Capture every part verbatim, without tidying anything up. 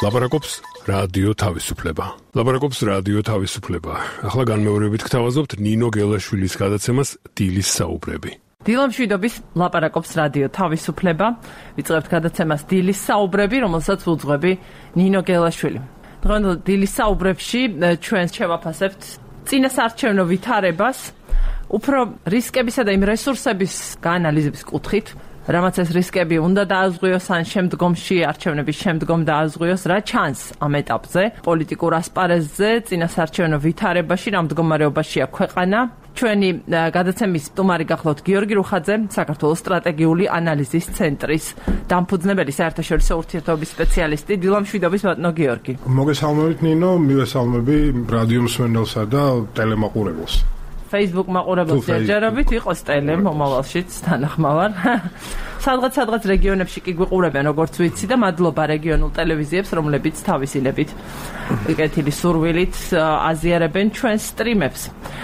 ლაპარაკობს რადიო თავისუფლება. ლაპარაკობს რადიო თავისუფლება. ახლა განმეორებით გთავაზობთ ნინო გელაშვილის გადაცემას დილის საუბრები. დილამშვიდობის ლაპარაკობს რადიო თავისუფლება. ვიწყებთ გადაცემას დილის საუბრები, რომელსაც უძღვები ნინო გელაშვილი. დღევანდელ დილის საუბრებში ჩვენ შევაფასებთ წინასარჩევნო ვითარებას, უფრო რისკებისა და იმ რესურსების გაანალიზების კუთხით, რამაც ეს რისკები უნდა დააზღვიოს ან შემდგომში არჩევნების შემდგომ დააზღვიოს, რა ჩანს ამ ეტაპზე პოლიტიკურ ასპარეზზე, წინასარჩევნო ვითარებაში, რა მდგომარეობაშია ქვეყანა. ჩვენი გადაცემის სტუმარი გახლავთ გიორგი რუხაძე, საქართველოს სტრატეგიული ანალიზის ცენტრის დამფუძნებელი, საერთაშორისო ურთიერთობების სპეციალისტი. დილამშვიდობის ბატონო გიორგი. მოგესალმებით ნინო, მივესალმები რადიო მსმენელსა და ტელემაყურებელს. Facebook მაყურებელს ჯერჯერობით იყოს ტელე მომავალშიც თანახმოვარ. სადღაც სადღაც რეგიონებში კი გვიყურებენ, როგორც ვიცი და მადლობა რეგიონულ ტელევიზიებს, რომლებიც თავისილებით კეთილი სურვილით აზიარებენ ჩვენ სტრიმებს.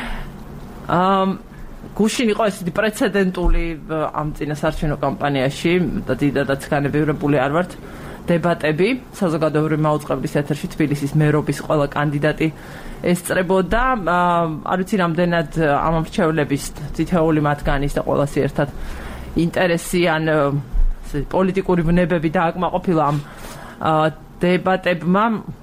ამ გუშინ იყო ესეთი პრეცედენტული ამ წინასარჩევნო კამპანიაში და დიდადაც განებივრებული არ ვართ დებატები საზოგადოებრივი მაუწყებლის ეთერში თბილისის მერობის ყველა კანდიდატი ესწრებოდა. არ ვიცი რამდენად ამ მრჩევლების თითოეული მათგანის და ყველას ერთად ინტერესი ან პოლიტიკური ბნებები დააკმაყოფილა ამ დებატებმა,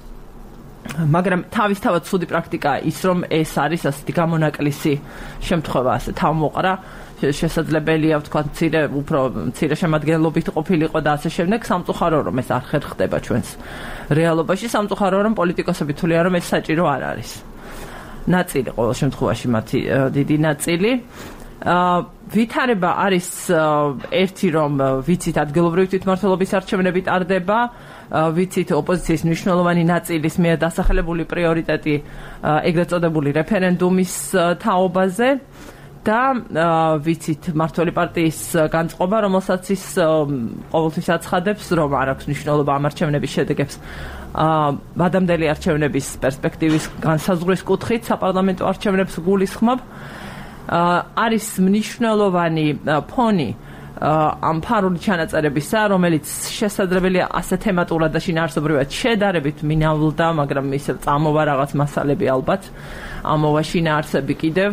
მაგრამ თავისთავად ცუდი პრაქტიკაა ის, რომ ეს არის ასეთი გამონაკლისი შემთხვევა, ასე თავმოყრა, შესაძლებელია ვთქვა მცირე უფრო მცირე შემადგენლობით ყოფილიყო და ასე შემდეგ. სამწუხარო რომ ეს არ ხერხდება ჩვენს რეალობაში, სამწუხარო რომ პოლიტიკოსები თვლიან რომ ეს საჭირო არ არის. ნაწილი ყოველ შემთხვევაში მათი დიდი ნაწილი. ვითარება არის ერთი, რომ ვიცით ადგილობრივი თვითმმართველობის არჩევნები ტარდება, ვიცით ოპოზიციის მნიშვნელოვანი ნაწილის მიერ დასახელებული პრიორიტეტი ეგრეთ წოდებული რეფერენდუმის თაობაზე და ვიცით მმართველი პარტიის განწყობა, რომელსაც ის ყოველთვის აცხადებს, რომ არ აქვს მნიშვნელობა ამ არჩევნების შედეგებს ვადამდელი არჩევნების პერსპექტივის განსაზღვრის კუთხით საპარლამენტო არჩევნებს გულისხმობ. არის მნიშვნელოვანი ფონი ამ ფარული ჩანაწერებისა, რომელიც შესაძლებელია ასე თემატურად და შინაარსობრივად შედარებით მინავლდა, მაგრამ ისე წამოვა რაღაც მასალები ალბათ, ამოვა შინაარსები კიდევ.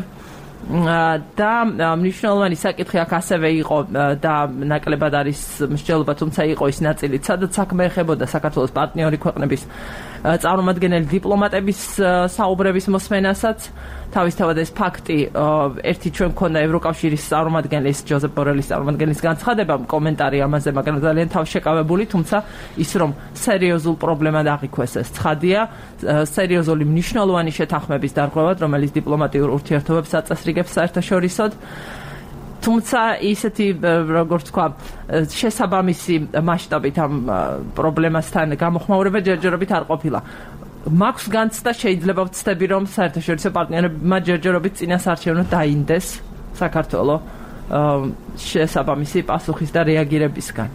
და მნიშვნელოვანი საკითხი აქ ასევე იყო და ნაკლებად არის მსჯელობა, თუმცა იყო ის ნაწილიც, სადაც საქმე ეხებოდა საქართველოს პარტნიორი ქვეყნების წარმომადგენელი დიპლომატების საუბრების მოსმენასაც. თავისთავად ეს ფაქტი ერთი ჩვენ მქონდა ევროკავშირის წარმომადგენლის ჯოზეფ ბორელის წარმომადგენლის განცხადება, კომენტარი ამაზე, მაგრამ ძალიან თავშეკავებული, თუმცა ის რომ სერიოზულ პრობლემად აღიქვეს ეს ცხადია, სერიოზული მნიშვნელოვანი შეთანხმების დარღვევად, რომელიც დიპლომატიურ ურთიერთობებს აწესრიგებს საერთაშორისოდ. თუმცა ისეთი, როგორც თქვა, შესაბამისი მასშტაბით ამ პრობლემასთან გამოხმაურება ჯერჯერობით არ ყოფილა. მაქვს განცდა, შეიძლება ვცდები, რომ საერთაშორისო პარტნიორებმა ჯერჯერობით წინასარჩევნო დაინდეს საქართველო შესაბამისი პასუხის და რეაგირებისგან.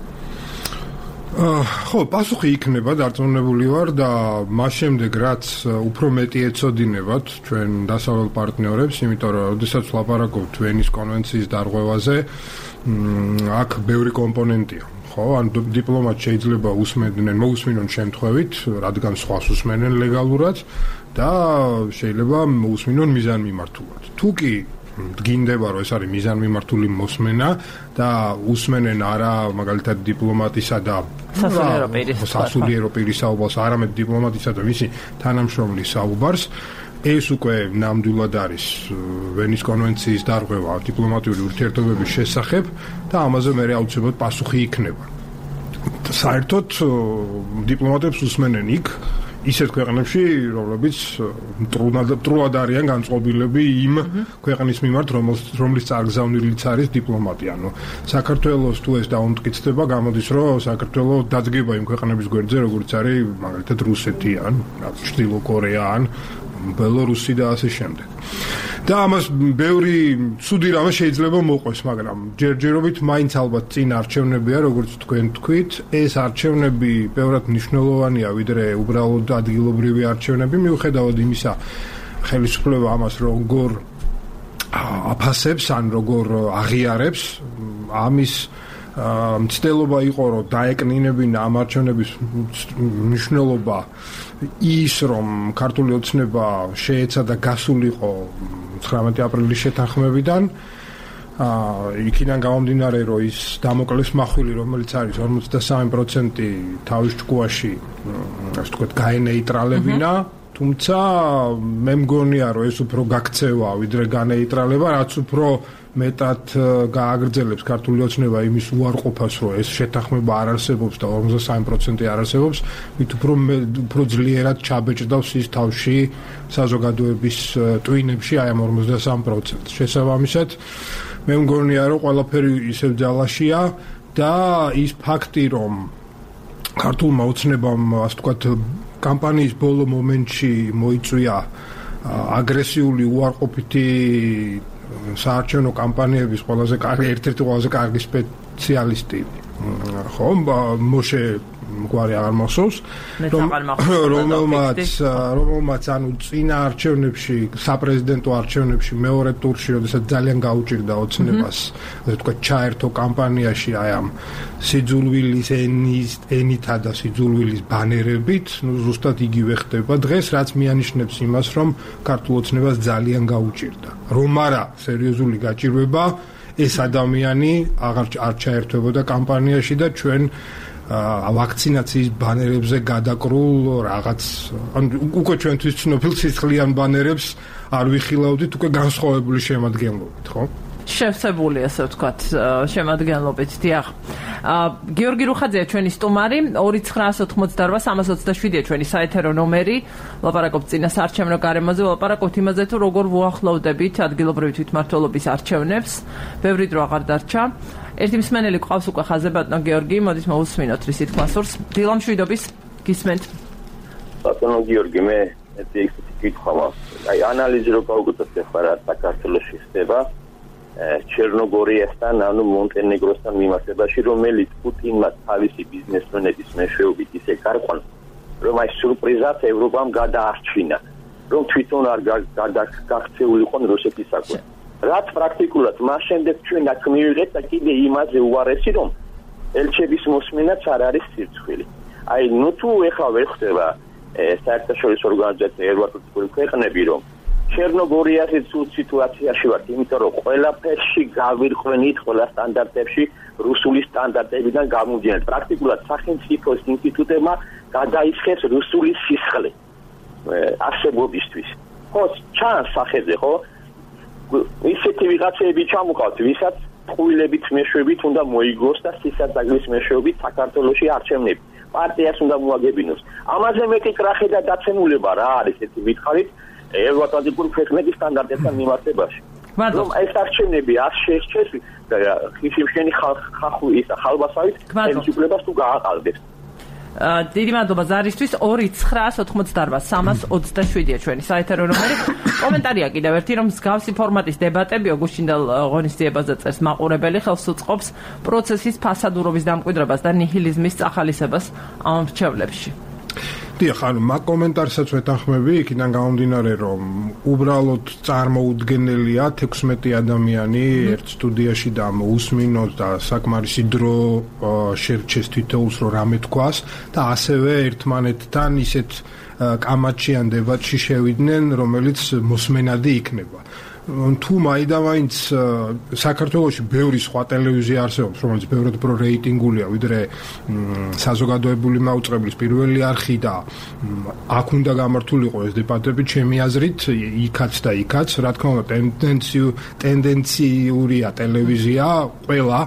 ხო, პასუხი იქნება, დარწმუნებული ვარ და მას შემდეგ რაც უფრო მეტი ეცოდინებათ ჩვენ დასავლელ პარტნიორებს, იმიტომ რომ როდესაც ვლაპარაკობთ ვენის კონვენციის დარღვევაზე, აქ ბევრი კომპონენტია. ხო, ან დიპლომატ შეიძლება უსმენდნენ, მოусმინონ შემთხვევით, რადგან სხვას უსმენენ ლეგალურად და შეიძლება მოусმინონ მიზანმიმართულად. თუ კი დგინდება, რომ ეს არის მიზანმიმართული მოსმენა და უსმენენ არა მაგალითად დიპლომატისა და სასულიერო პირის საუბარს, არამედ დიპლომატისა და მისი თანამშრომლის საუბარს, ეს უკვე ნამდვილად არის ვენის კონვენციის დარღვევა დიპლომატიური ურთიერთობების შესახებ და ამაზე მე აუცილებლად პასუხი იქნება. საერთოდ დიპლომატებს უსმენენ იქ ისეთ ქვეყნებში, რომლებიც მტრულად არიან განწყობილები იმ ქვეყნის მიმართ, რომლის წარგზავნილიც არის დიპლომატი. ანუ საქართველოს თუ ეს დაუმტკიცდება, გამოდის, რომ საქართველოს დაძგება იმ ქვეყნების გვერდზე, როგორც არის მაგალითად რუსეთი ან ჩრდილო კორეა ან ბელორუსი და ასე შემდეგ. და ამას ბევრი ცუდი რამე შეიძლება მოყვეს, მაგრამ ჯერჯერობით მაინც ალბათ წინ არჩევნებია, როგორც თქვენ თქვით, ეს არჩევნები ბევრად მნიშვნელოვანია, ვიდრე უბრალოდ ადგილობრივი არჩევნები, მიუხედავად იმისა, ხელისუფლება ამას როგორ აფასებს ან როგორ აღიარებს, ამის მცდელობა იყო, რომ დაეკნინებინა ამ არჩევნების მნიშვნელობა ის, რომ ქართული ოცნება შეეცადა გასულიყო ცხრამეტი აპრილის შეთანხმებიდან. აა იქიდან გამომდინარე, რომ ის დამოკლეს მახვილი, რომელიც არის ორმოცდასამი პროცენტი თავის ჭკუაში, ასე ვთქვათ, გაენეიტრალებინა, თუმცა მე მგონია, რომ ეს უფრო გაქცევა, ვიდრე განეიტრალება, რაც უფრო მეტად გააგრძელებს ქართული ოცნება იმის უარყოფას, რომ ეს შეთანხმება არ არსებობს და ორმოცდასამი პროცენტი არ არსებობს, მით უფრო უფრო ძლიერად ჩაბეჭდავს ის თავში საზოგადოების ტვინებში აი ამ ორმოცდასამ პროცენტს. შესაბამისად, მე მგონია, რომ ყველაფერი ისევ ძალაშია და ის ფაქტი, რომ ქართულმა ოცნებამ, ასე ვთქვათ, კამპანიის ბოლო მომენტში მოიწვია აგრესიული უარყოფითი საარჩევნო კამპანიების ყველაზე კარგი, ერთ-ერთი ყველაზე კარგი სპეციალისტი, ხო, მოშე გვარი აღარ მახსოვს, რომელმაც რომელმაც ანუ წინა არჩევნებში, საპრეზიდენტო არჩევნებში მეორე ტურში, როდესაც ძალიან გაუჭირდა ოცნებას, ასე ვთქვათ, ჩაერთო კამპანიაში აი ამ სიძულვილის ენის ენითა და სიძულვილის ბანერებით, ნუ ზუსტად იგივე ხდება დღეს, რაც მიანიშნებს იმას, რომ ქართულ ოცნებას ძალიან გაუჭირდა. რომ არა სერიოზული გაჭირვება, ეს ადამიანი აღარ არ ჩაერთვებოდა კამპანიაში და ჩვენ ვაქცინაციის ბანერებზე გადაკრულ რაღაც ან უკვე ჩვენთვის ცნობილ სისხლიან ბანერებს არ ვიხილავდით უკვე განსხვავებული შემადგენლობით, ხო? შევსებული, ასე ვთქვათ, შემადგენლობით, დიახ. გიორგი რუხაძეა ჩვენი სტუმარი, ორი ცხრაასი ოცდაოთხი სამას ოცდაშვიდია ჩვენი საეთერო ნომერი. ლაპარაკობთ წინა საარჩევნო გარემოზე, ლაპარაკობთ იმაზე, თუ როგორ ვუახლოვდებით ადგილობრივი თვითმმართველობის არჩევნებს. ბევრი დრო აღარ დარჩა. ერთი მსმენელი ყავს უკვე ხაზზე, ბატონო გიორგი, მოდით მოვუსმინოთ რის თქმასურს. დილამშვიდობის, გისმენთ. ბატონო გიორგი, მე ერთი კითხვა მაქვს. აი ანალიზი რო გავუკეთოთ ახლა რა საქართველოში ხდება ჩერნოგორიასთან, ანუ მონტენეგროსთან მიმართებაში, რომელიც პუტინმა თავისი ბიზნესმენების მეშვეობით ისე გარყვან, რომ აი სურპრიზად ევროპამ გადაარჩინა, რომ თვითონ არ გაქცეულიყონ რუსეთისაკენ. რაც პრაქტიკულად მას შემდეგ ჩვენ აქ მივიღეთ და კიდე იმაზე უარესი, რომ ელჩების მოსმენაც არ არის სირცხვილი. აი ნუ თუ ეხლა ვერ ხდება საერთაშორისო ორგანიზაცია ევროპული ქვეყნები, რომ ჩერნოგორიაზე ცუდ სიტუაციაში ვართ, იმიტომ რომ ყველაფერში გავირყვენით ყველა სტანდარტებში რუსული სტანდარტებიდან გამომდინარე. პრაქტიკულად სახელმწიფო ინსტიტუტებმა გადაისხეს რუსული სისხლი არსებობისთვის. ხო, ჩანს სახეზე, ხო? ისეთი ვიღაცები ჩამოყავთ, ვისაც ტყუილებით მეშვეობით უნდა მოიგოს და სისადაგლის მეშვეობით საქართველოში არჩევნები. პარტიას უნდა მოაგებინოს. ამაზე მეტი კრახი და დაცემულება რა არის ესეთი ვითხარით ევროატლანტიკური ქვეყნების სტანდარტებთან მიმართებაში. რომ ეს არჩევნები არ შეერჩეს და ხიშიმშენი ხალხი ხალბასავით ხელისუფლებას თუ გააყალბებს. დიდი მადლობა ზარისთვის. ორი ცხრაასი ოცდაოთხი სამას ოცდაშვიდია ჩვენი საეთერო ნომერი. კომენტარია კიდევ ერთი, რომ მსგავსი ფორმატის დებატები ოგუშინდელ ღონისძიებაზე წერს მაყურებელი, ხელს უწყობს პროცესის ფასადურობის დამკვიდრებას და ნიჰილიზმის წახალისებას ამ რჩევლებში. დიახ, ანუ მაგ კომენტარსაც ვეთანხმები, იქიდან გამომდინარე, რომ უბრალოდ წარმოუდგენელია თექვსმეტი ადამიანი ერთ სტუდიაში და მოусმინოთ და საკმარისი დრო შერჩეს თითოეულს რომ რამე თქვას და ასევე ერთმანეთთან ისეთ კამაჩიან დებატში შევიდნენ, რომელიც მოსმენადი იქნება. თუ მაინდა-მაინც საქართველოში ბევრი სხვა ტელევიზია არსებობს, რომელიც ბევრად პრო რეიტინგულია, ვიდრე საზოგადოებული მაუწყებლის პირველი არხი და აქ უნდა გამართულიყო ეს დებატები, ჩემი აზრით, იქაც და იქაც, რა თქმა უნდა, ტენდენციუ ტენდენციურია ტელევიზია, ყველა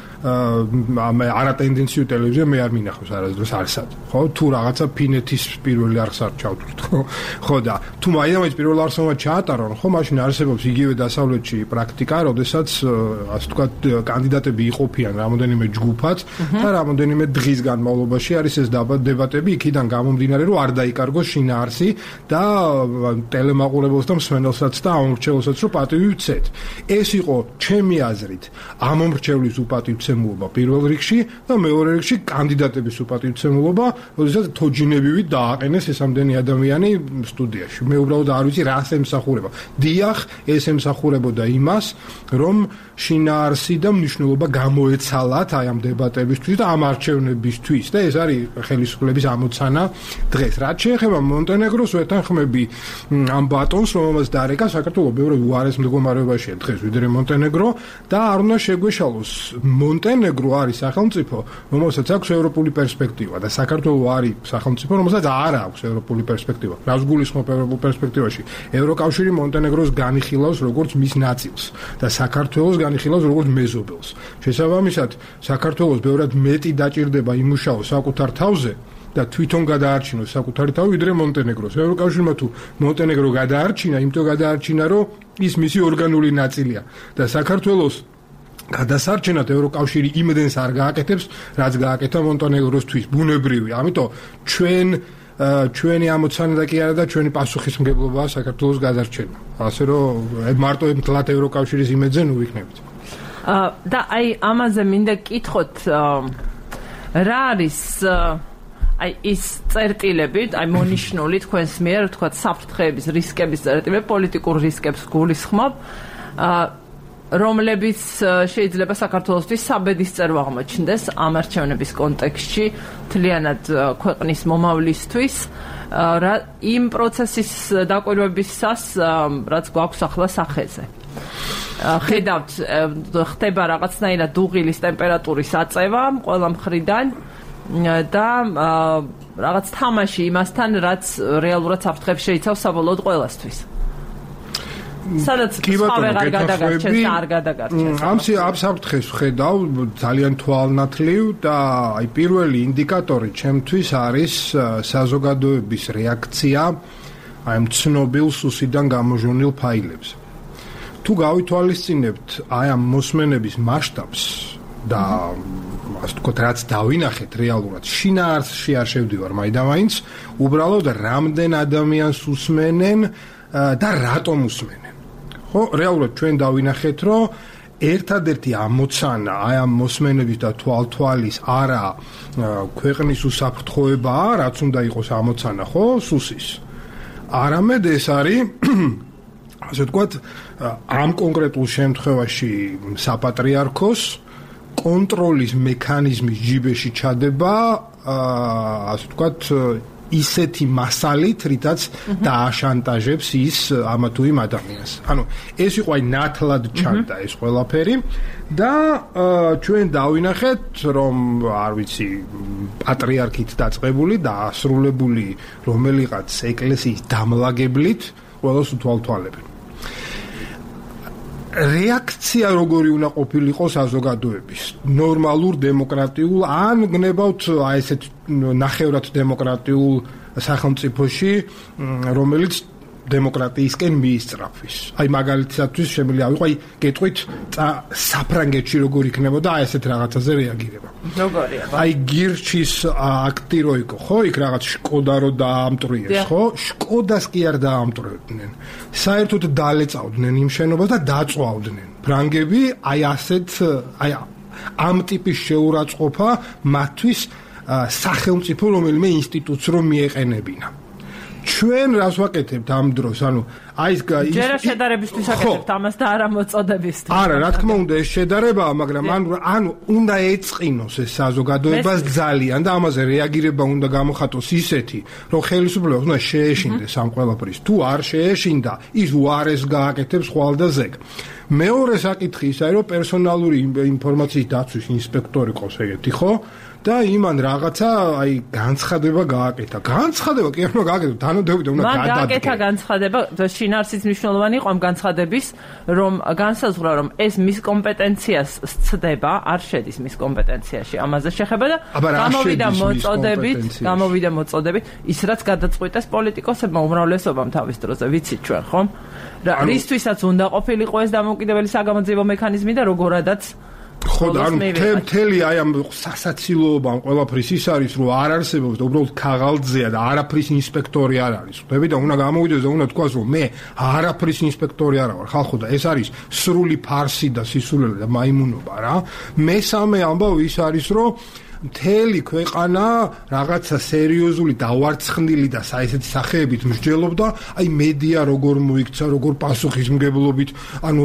მე არა ტენდენციურ ტელევიზია მე არ მინახავს არასდროს არსად, ხო? თუ რაღაცა ფინეთის პირველი არხს არ ჩავთვლით, ხო? ხო და თუ მაინც პირველ არხსმა ჩაატარონ, ხო, მაშინ არსებობს იგივე დასავლეთში პრაქტიკა, როდესაც ასე ვთქვათ, კანდიდატები იყოფიან რამოდენიმე ჯგუფად და რამოდენიმე დღის განმავლობაში არის ეს დებატები, იქიდან გამომდინარე, რომ არ დაიკარგოს შინაარსი და ტელემაყურებელს და მსმენელსაც და ამომრჩეველსაც რომ პატივი ვცეთ. ეს იყო ჩემი აზრით ამომრჩევლის უპატივცემ უპატივცემულობა პირველ რიგში და მეორე რიგში კანდიდატების უპატივცემულობა, როდესაც თოჯინებივით დააყენეს ეს ამდენი ადამიანი სტუდიაში. მე უბრალოდ არ ვიცი რას ემსახურება. დიახ, ეს ემსახურებოდა იმას, რომ შინაარსი და მნიშვნელობა გამოეცალათ აი ამ დებატებისთვის და ამ არჩევნებისთვის და ეს არის ხელისუფლების ამოცანა დღეს. რაც შეეხება მონტენეგროს, ვეთანხმები ამ ბატონს, რომელმაც დარეკა საქართველოს ბევრი უარეს მდგომარეობაშია დღეს ვიდრე მონტენეგრო და არ უნდა შეგვეშალოს. მონტენეგრო არის სახელმწიფო, რომელსაც აქვს ევროპული პერსპექტივა და საქართველოს არის სახელმწიფო, რომელსაც არ აქვს ევროპული პერსპექტივა. რას გულისხმობ ევროპულ პერსპექტივაში? ევროკავშირი მონტენეგროს განიხილავს როგორც მის ნაწილს და საქართველოს განიხილავს როგორც მეზობელს. შესაბამისად, საქართველოს ბევრად მეტი დაჭირდება იმუშაოს საკუთარ თავზე და თვითონ გადაარჩინოს საკუთარი თავი ვიდრე მონტენეგროს. ევროკავშირმა თუ მონტენეგრო გადაარჩინა, იმიტომ გადაარჩინა, რომ ის მისი ორგანული ნაწილია და საქართველოს გადასარჩენად ევროკავშირი იმდენს არ გააკეთებს, რაც გააკეთა მონტენეგროსთვის. ბუნებრივი. ამიტომ ჩვენ ჩვენი ამოცანა და კი არა და ჩვენი პასუხისმგებლობაა საქართველოს გადარჩენა. ასე რომ მარტო მთლად ევროკავშირის იმედზე ნუ ვიქნებით. და აი ამაზე მინდა გკითხოთ რა არის აი ის წერტილები, აი მონიშნული თქვენს მიერ, თქვათ საფრთხეების, რისკების წერტილები, პოლიტიკურ რისკებს გულისხმობ, რომლებიც შეიძლება საქართველოსთვის საბედისწერო აღმოჩნდეს ამ არჩევნების კონტექსტში, თლიანად ქვეყნის მომავლისთვის, იმ პროცესის დაკვირვებისას, რაც გვაქვს ახლა სახეზე. ხედავთ, ხდება რაღაცნაირად დუღილის ტემპერატურის აწევა ყველა მხრიდან და რაღაც თამაში იმასთან, რაც რეალურად საფრთხებს შეიცავს საბოლოოდ ყველასთვის. სადაც ვეღარ გადაგარჩენს, არ გადაგარჩენს. ამ საფრთხეს ვხედავ ძალიან თვალნათლივ და აი პირველი ინდიკატორი ჩემთვის არის საზოგადოების რეაქცია აი ცნობილ სუსიდან გამოჟონილ ფაილებს. თუ გავითვალისწინებთ აი ამ მოსმენების მასშტაბს და ასე ვთქვათ, რაც დავინახეთ რეალურად, შინაარსში არ შევდივარ მაინდამაინც, უბრალოდ რამდენ ადამიანს უსმენენ და რატომ უსმენენ. ხო, რეალურად ჩვენ დავინახეთ, რომ ერთადერთი ამოცანა აი ამ მოსმენების და თვალთვალის არა ქვეყნის უსაფრთხოებაა, რაც უნდა იყოს ამოცანა, ხო, სუსის. არამედ ეს არის ასე ვთქვათ, ამ კონკრეტულ შემთხვევაში საპატრიარქოს კონტროლის მექანიზმის ჯიბეში ჩადება, ასე ვთქვათ, ისეთი მასალით, რითაც დააშანტაჟებს ის ამა თუ იმ ადამიანს. ანუ ეს იყო აი ნათლად ჩანდა ეს ყველაფერი და ჩვენ დავინახეთ, რომ არ ვიცი, პატრიარქით დაწყებული და ასრულებული რომელიღაც ეკლესიის დამლაგებლით ყველას უთვალთვალებენ. რეაქცია როგორი უნდა ყოფილიყო საზოგადოების ნორმალურ დემოკრატიულ ან გნებავთ აი ესეთ ნახევრად დემოკრატიულ სახელმწიფოში, რომელიც დემოკრატიისკენ მიისწრაფვის. აი მაგალითისათვის შემიძლია ვიყო, აი გეტყვით საფრანგეთში როგორ იქნებოდა აი ესეთ რაღაცაზე რეაგირება. როგორია? აი გირჩის აქტი რო იყო, ხო, იქ რაღაც შკოდა რო დაამტვრიეს, ხო? შკოდას კი არ დაამტვრევდნენ. საერთოდ დალეწავდნენ იმ შენობას და დაწვავდნენ. ფრანგები აი ასეთ აი ამ ტიპის შეურაცხყოფა მათთვის სახელმწიფო რომელიმე ინსტიტუტს რომ მიეყენებინა. ჩვენ რას ვაკეთებთ ამ დროს? ანუ აი ეს ჯერ შედარებისთვის ვაკეთებთ ამას და არა მოწოდებისთვის. არა, რა თქმა უნდა, ეს შედარებაა, მაგრამ ანუ უნდა ეწყინოს ეს საზოგადოებას ძალიან და ამაზე რეაგირება უნდა გამოხატოს ისეთი, რომ ხელისუფლება უნდა შეეშინდეს ამ ყველაფრის. თუ არ შეეშინდა, ის უარეს გააკეთებს ხვალ და ზეგ. მეორე საკითხი ის არის, რომ პერსონალური ინფორმაციის დაცვის ინსპექტორი ყავს ეგეთი, ხო? და იმან რაღაცა აი განცხადება გააკეთა. განცხადება კი არ უნდა გააკეთო, თანამდებობიდან უნდა გადადგეს. მაგ გააკეთა განცხადება, შინაარსიც მნიშვნელოვანი იყო ამ განცხადების, რომ განსაზღვრა, რომ ეს მის კომპეტენციას სცდება, არ შედის მის კომპეტენციაში ამაზე შეხება და გამოვიდა მოწოდებით, გამოვიდა მოწოდებით, ის რაც გადაწყვიტეს პოლიტიკოსებმა უმრავლესობამ თავის დროზე, ვიცით ჩვენ, ხომ? რა რისთვისაც უნდა ყოფილიყო ეს დამოუკიდებელი საგამოძიებო მექანიზმი და როგორადაც ხო და ანუ მთელი აი ამ სასაცილოობა ამ ყველაფრის ის არის რომ არ არსებობს და უბრალოდ ქაღალდზეა და არაფრის ინსპექტორი არ არის. ხვდები და უნდა გამოვიდეს და უნდა თქვას რომ მე არაფრის ინსპექტორი არა ვარ ხალხო და ეს არის სრული ფარსი და სისულელე და მაიმუნობა რა. მესამე ამბავი ის არის რომ მთელი ქვეყანა რაღაცა სერიოზული დავარცხნილი და საერთოდ სახეებით მსჯელობდა, აი მედია როგორ მოიქცა, როგორ პასუხისმგებლობით, ანუ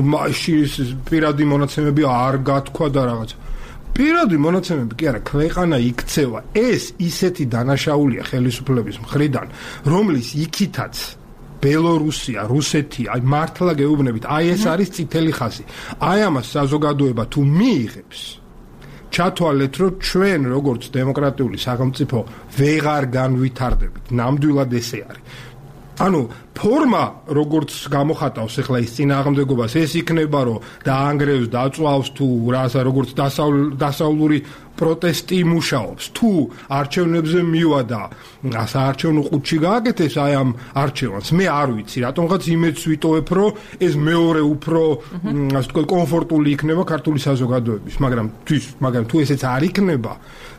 პირადი მონაცემები არ გათქვა და რაღაცა. პირადი მონაცემები კი არა, ქვეყანა იქცევა. ეს ისეთი დანაშაულია ხელისუფლების მხრიდან, რომლის იქითაც ბელორუსია, რუსეთი, აი მართლა გეუბნებით, აი ეს არის წითელი ხაზი. აი ამას საზოგადოება თუ მიიღებს ჩათვალეთ, რომ ჩვენ როგორც დემოკრატიული სახელმწიფო ვეღარ განვითარდებით. ნამდვილად ესე არის. ანუ ფორმა როგორც გამოხატავს ახლა ის წინააღმდეგობას, ეს იქნება, რომ დაანგრევს, დაწვავს თუ რასა როგორც დასავლური პროტესტი იმუშაობს. თუ არჩევნებზე მივა და საარჩევნო ყუთში გააკეთეს აი ამ არჩევანს, მე არ ვიცი, რატომღაც იმედს ვიტოვებ, რომ ეს მეორე უფრო ასე ვთქვათ კომფორტული იქნება ქართული საზოგადოების, მაგრამ თვის, მაგრამ თუ ესეც არ იქნება,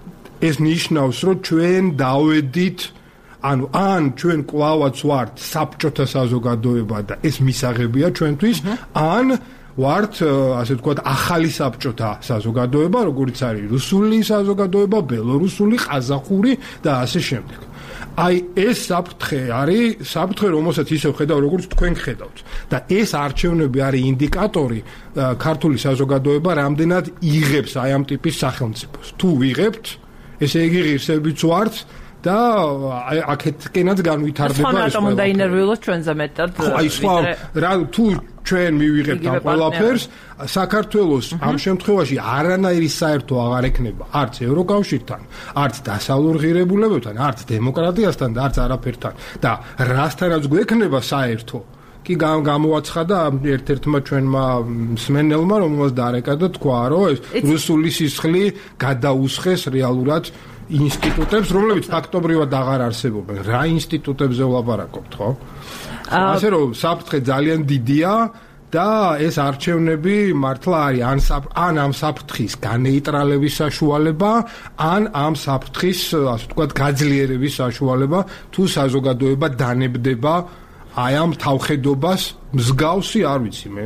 ეს ნიშნავს, რომ ჩვენ დავედით ანუ ან ჩვენ კვლავაც ვართ საბჭოთა საზოგადოება და ეს მისაღებია ჩვენთვის, ან ვართ ასე ვთქვათ ახალი საბჭოთა საზოგადოება, როგორც არის რუსული საზოგადოება, ბელორუსული, ყაზახური და ასე შემდეგ. აი ეს საფრთხე არის, საფრთხე რომელსაც ისე ხედავ, როგორც თქვენ ხედავთ. და ეს არჩევნები არის ინდიკატორი ქართული საზოგადოება რამდენად იღებს აი ამ ტიპის სახელმწიფოს. თუ ვიღებთ, ესე იგი ღირსებიც ვართ და აქეთკენაც განვითარდება ეს. ეს უნდა ინერვიულოს ჩვენზე მეტად. აი სხვა რა თუ ჩვენ მივიღებთ ამ ყველაფერს, საქართველოს ამ შემთხვევაში არანაირი საერთო აღარ ექნება არც ევროკავშირთან, არც დასავლურ ღირებულებებთან, არც დემოკრატიასთან და არც არაფერთან. და რასთანაც გვექნება საერთო კი გამოაცხადა ერთ-ერთმა ჩვენმა მსმენელმა, რომელსაც დარეკა და თქვა, რომ ეს რუსული სისხლი გადაუსხეს რეალურად ინსტიტუტებს, რომლებიც ფაქტობრივად აღარ არსებობენ. რა ინსტიტუტებზე ვლაპარაკობთ, ხო? ასე რომ საფრთხე ძალიან დიდია და ეს არჩევნები მართლა არის ან ან ამ საფრთხის განეიტრალების საშუალება, ან ამ საფრთხის, ასე ვთქვათ, გაძლიერების საშუალება, თუ საზოგადოება დანებდება აი ამ თავხედობას მსგავსი, არ ვიცი მე.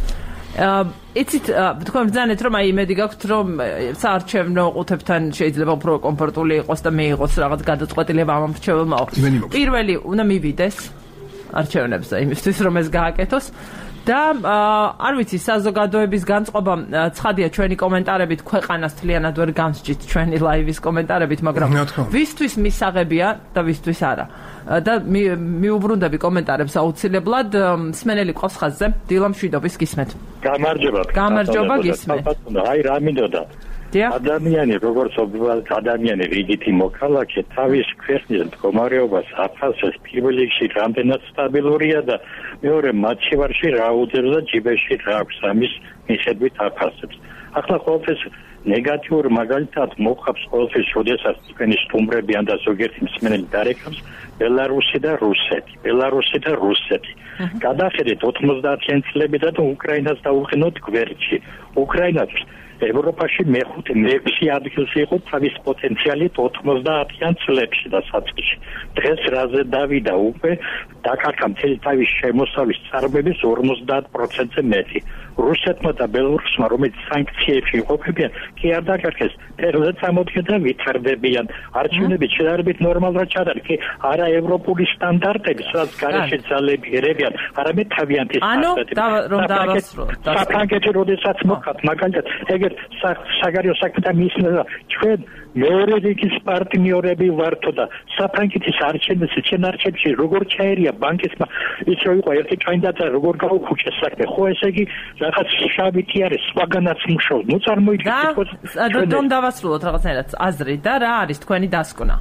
იცით, თქვენ ბრძანეთ, რომ აი იმედი გაქვთ, რომ საარჩევნო ყუთებთან შეიძლება უფრო კომფორტული იყოს და მიიღოს რაღაც გადაწყვეტილება ამ მრჩეველმა. პირველი უნდა მივიდეს არჩევნებზე იმისთვის, რომ ეს გააკეთოს. და არ ვიცი, საზოგადოების განწყობა ცხადია ჩვენი კომენტარებით, ქვეყანას თლიანად ვერ გამსჯით ჩვენი ლაივის კომენტარებით, მაგრამ ვისთვის მისაღებია და ვისთვის არა. და მიუბრუნდები კომენტარებს აუცილებლად. მსმენელი ყავს ხაზზე, დილა მშვიდობის გისმენთ. გამარჯობა. გამარჯობა გისმენთ. აი რა მინდოდა? ადამიანი როგორც ადამიანი რიგითი მოქალაქე თავის ქვეყნის მდგომარეობას აფასებს პირველ რიგში რამდენად სტაბილურია და მეორე მაჩივარში რა უძებს და ჯიბეში რა აქვს ამის მიხედვით აფასებს. ახლა ყოველთვის ნეგატიურ მაგალითად მოხავს ყოველთვის, როდესაც თქვენი სტუმრები ან და ზოგიერთი მსმენელი დარეკავს ბელარუსი და რუსეთი, ბელარუსი და რუსეთი. გადახედეთ ოცდაათიანი წლებიდან და უკრაინას დაუყენოთ გვერდში. უკრაინაც ევროპაში მეხუთე მეექვსე ადგილზე იყო თავის პოტენციალით ოცდაათიან წლებში და საწყისში. დღეს რაზე დავიდა უკვე დაკარგა მთელი თავის შემოსავის წარმოების ორმოცდაათ პროცენტზე მეტი. რუსეთმა და ბელორუსმა, რომელიც სანქციებში იყოფებიან, კი არ დაკარგეს, ფერზე წამოდგენ და ვითარდებიან. არჩევნები შედარებით ნორმალურად ჩადარგა, კი არა ევროპული სტანდარტები, სადაც გარეშე ძალები ერებიან, არამედ თავიანთი სტანდარტები. ანუ რომ დავასრულოთ. საფრანგეთი როდესაც მოხდა, მაგალითად, ეგერ საგარეო საქმეთა მინისტრია ჩვენ მეორე რიგის პარტნიორები ვართო და საფრანგეთის არჩევნებში, ჩვენ არჩევნებში როგორ ჩაერია ბანკისმა, ის რო იყო ერთი კანდიდატი, როგორ გაუხუჭეს საქმე. ხო ესე იგი რაღაც შავითი არის, სხვაგანაც მუშაობს. ნუ წარმოიდგინეთ, რომ დავასრულოთ რაღაცნაირად აზრი და რა არის თქვენი დასკვნა?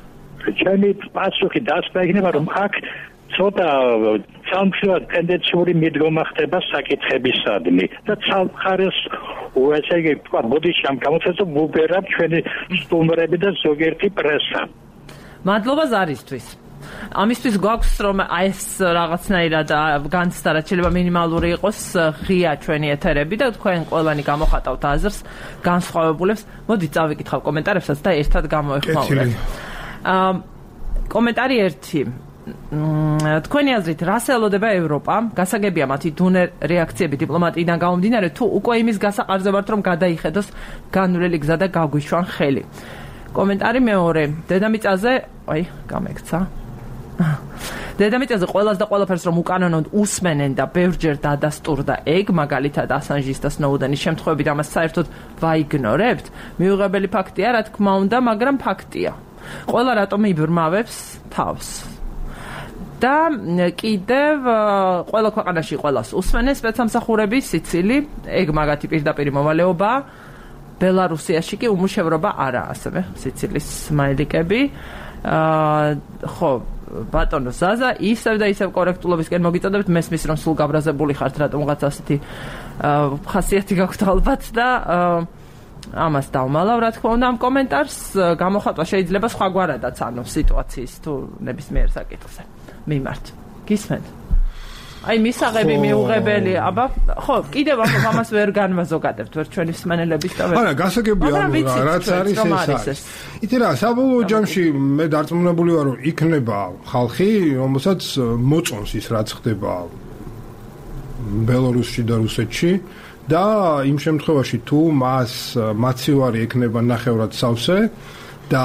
ჩემი პასუხი დასკვნა იქნება, რომ აქ ცოტა სამწუხაროდ ტენდენციური მიდგომა ხდება საკითხებისადმი და ცალმხარეს ესე იგი თქვა ბოდიში ამ გამოცემას ვუბერებ ჩვენი სტუმრები და ზოგიერთი პრესა. მადლობა ზარისთვის. ამისთვის გვაქვს რომ აი ეს რაღაცნაირად განცდა რაც შეიძლება მინიმალური იყოს ღია ჩვენი ეთერები და თქვენ ყველანი გამოხატავთ აზრს განსხვავებულებს. მოდით წავიკითხავ კომენტარებსაც და ერთად გამოეხმაურებთ. აა კომენტარი ერთი. თქვენი აზრით რას ელოდება ევროპა? გასაგებია მათი დუნე რეაქციები დიპლომატიიდან გამომდინარე თუ უკვე იმის გასაყარზე ვართ რომ გადაიხედოს განვლელი გზა და გაგვიშვან ხელი. კომენტარი მეორე. დედამიწაზე, აი, გამექცა. დედამიწაზე ყველას და ყველაფერს რომ უკანონოდ უსმენენ და ბევრჯერ დადასტურდა ეგ, მაგალითად ასანჟის და სნოუდენის შემთხვევებით ამას საერთოდ ვაიგნორებთ. მიუღებელი ფაქტია, რა თქმა უნდა, მაგრამ ფაქტია. ყველა რატომ იბრმავებს თავს? და კიდევ ყველა ქვეყანაში ყველას უსმენენ სპეცსამსახურები, სიცილი, ეგ მაგათი პირდაპირ მოვალეობა. ბელარუსიაში კი უმუშევრობა არა, ასევე სიცილის სმაილიკები. აა ხო, ბატონო ზაზა, ისევ და ისევ კორექტულობისკენ მოგიწოდებთ, მესმის რომ სულ გაბრაზებული ხართ, რატომღაც ასეთი ხასიათი გაქვთ ალბათ და ამას დავმალავ, რა თქმა უნდა, ამ კომენტარს გამოხატვა შეიძლება სხვაგვარადაც, ანუ სიტუაციის თუ ნებისმიერ საკითხზე. მიმართ. გისმენთ? აი მისაღები მიუღებელი, აბა, ხო, კიდევ ამას ვერ განვაზოგადებთ, ვერ ჩვენი მსმენელების და ვერ. არა, გასაგებია, რაც არის ეს. ითი რა, საბოლოო ჯამში მე დარწმუნებული ვარ, რომ იქნება ხალხი, რომელსაც მოწონს ის, რაც ხდება ბელორუსში და რუსეთში და იმ შემთხვევაში თუ მას მაცივარი ექნება ნახევრად სავსე და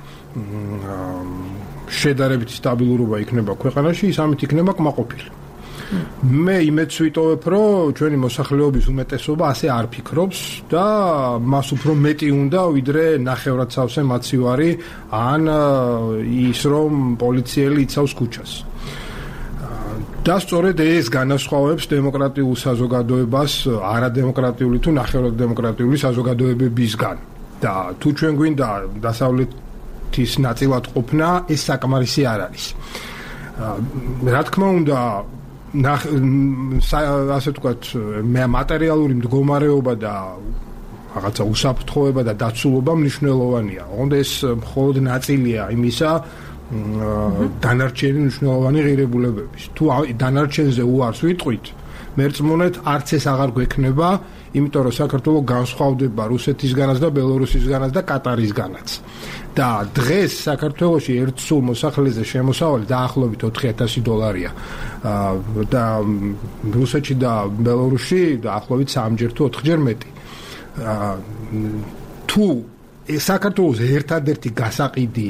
შედარებით სტაბილურობა იქნება ქვეყანაში, ის ამით იქნება კმაყოფილი. მე იმედს ვიტოვებ, რომ ჩვენი მოსახლეობის უმეტესობა ასე არ ფიქრობს და მას უფრო მეტი უნდა, ვიდრე ნახევრად სავსე მაცივარი ან ის რომ პოლიციელი იცავს ქუჩას. და სწორედ ეს განასხვავებს დემოკრატიულ საზოგადოებას არადემოკრატიული თუ ნახევრად დემოკრატიული საზოგადოებებისგან. და თუ ჩვენ გვინდა დასავლეთის ნაწილად ყოფნა, ეს საკმარისი არ არის. რა თქმა უნდა, ასე ვთქვათ, მატერიალური მდგომარეობა და რაღაცა უსაფრთხოება და დაცულობა მნიშვნელოვანია. ოღონდ ეს მხოლოდ ნაწილია იმისა, დანარჩენი მნიშვნელოვანი ღირებულებების. თუ დანარჩენზე უარს ვიტყვით, მერწმუნეთ, არც ეს აღარ გვექნება, იმიტომ რომ საქართველოს განსხვავდება რუსეთისგანაც და ბელორუსისგანაც და კატარისგანაც. და დღეს საქართველოში ერთ სულ მოსახლეზე შემოსავალი დაახლოებით ოთხი ათასი დოლარია. და რუსეთში და ბელორუსში დაახლოებით სამჯერ თუ ოთხჯერ მეტი. თუ საქართველოს ერთადერთი გასაყიდი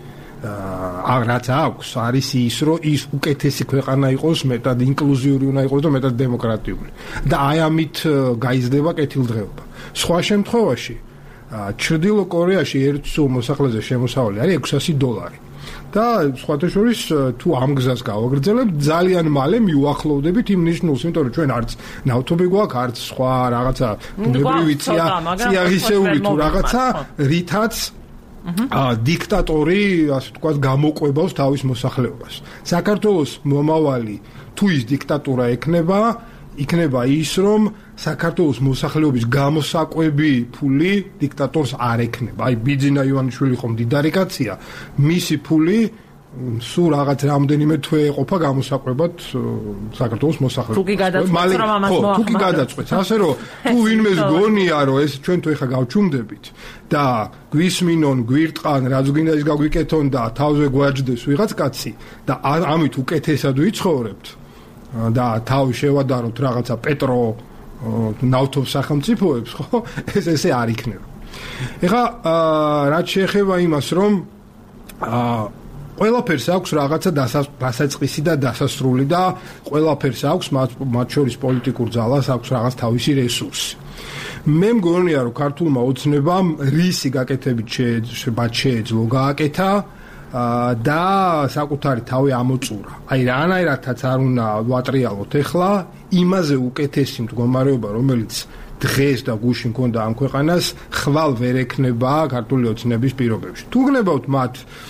რაც აქვს, არის ის, რომ ის უკეთესი ქვეყანა იყოს, მეტად ინკლუზიური უნდა იყოს და მეტად დემოკრატიული. და აი ამით გაიზრდება კეთილდღეობა. სხვა შემთხვევაში ჩრდილო კორეაში ერთ სულ მოსახლეზე შემოსავალი არის ექვსასი დოლარი. და სხვათა შორის თუ ამ გზას გავაგრძელებთ, ძალიან მალე მიუახლოვდებით იმ ნიშნულს, იმიტომ რომ ჩვენ არც ნავთობი გვაქვს, არც სხვა რაღაცა ბუნებრივი წიაღისეული თუ რაღაცა, რითაც აა დიქტატორი, ასე ვთქვათ, გამოყვებავს თავის მოსახლეობას. საქართველოს მომავალი თუ ის დიქტატურა ექნება, იქნება ის, რომ საქართველოს მოსახლეობის გამოსაკვები ფული დიქტატორს არ ექნება. აი ბიძინა ივანიშვილი ხომ მდიდარი კაცია, მისი ფული სულ რაღაც რამდენიმე თვე ეყოფა გამოსაკვებად საქართველოს მოსახლეობას. თუ კი გადაწყვეტს რომ ამას მოახმაროთ. თუ კი გადაწყვეტს, ასე რომ თუ ვინმეს გონია რომ ეს ჩვენ თუ ეხა გავჩუმდებით და გვისმინონ, გვირტყან, რაც გინდა ის გაგვიკეთონ და თავზე გვაჯდეს ვიღაც კაცი და ამით უკეთესად ვიცხოვრებთ და თავი შევადაროთ რაღაცა პეტრო ნავთობს სახელმწიფოებს, ხო? ეს ესე არ იქნება. ეხა რაც შეეხება იმას, რომ აა ყველაფერს აქვს რაღაცა დასაწყისი და დასასრული და ყველაფერს აქვს მათ შორის პოლიტიკურ ძალას აქვს რაღაც თავისი რესურსი. მე მგონია რომ ქართულმა ოცნებამ რისი გაკეთებით შეეძლო გააკეთა და საკუთარი თავი ამოწურა. აი რანაირადაც არ უნდა ვატრიალოთ ეხლა იმაზე უკეთესი მდგომარეობა, რომელიც დღეს და გუშინ მქონდა ამ ქვეყანას, ხვალ ვერ ექნება ქართული ოცნების პირობებში. თუ გნებავთ მათ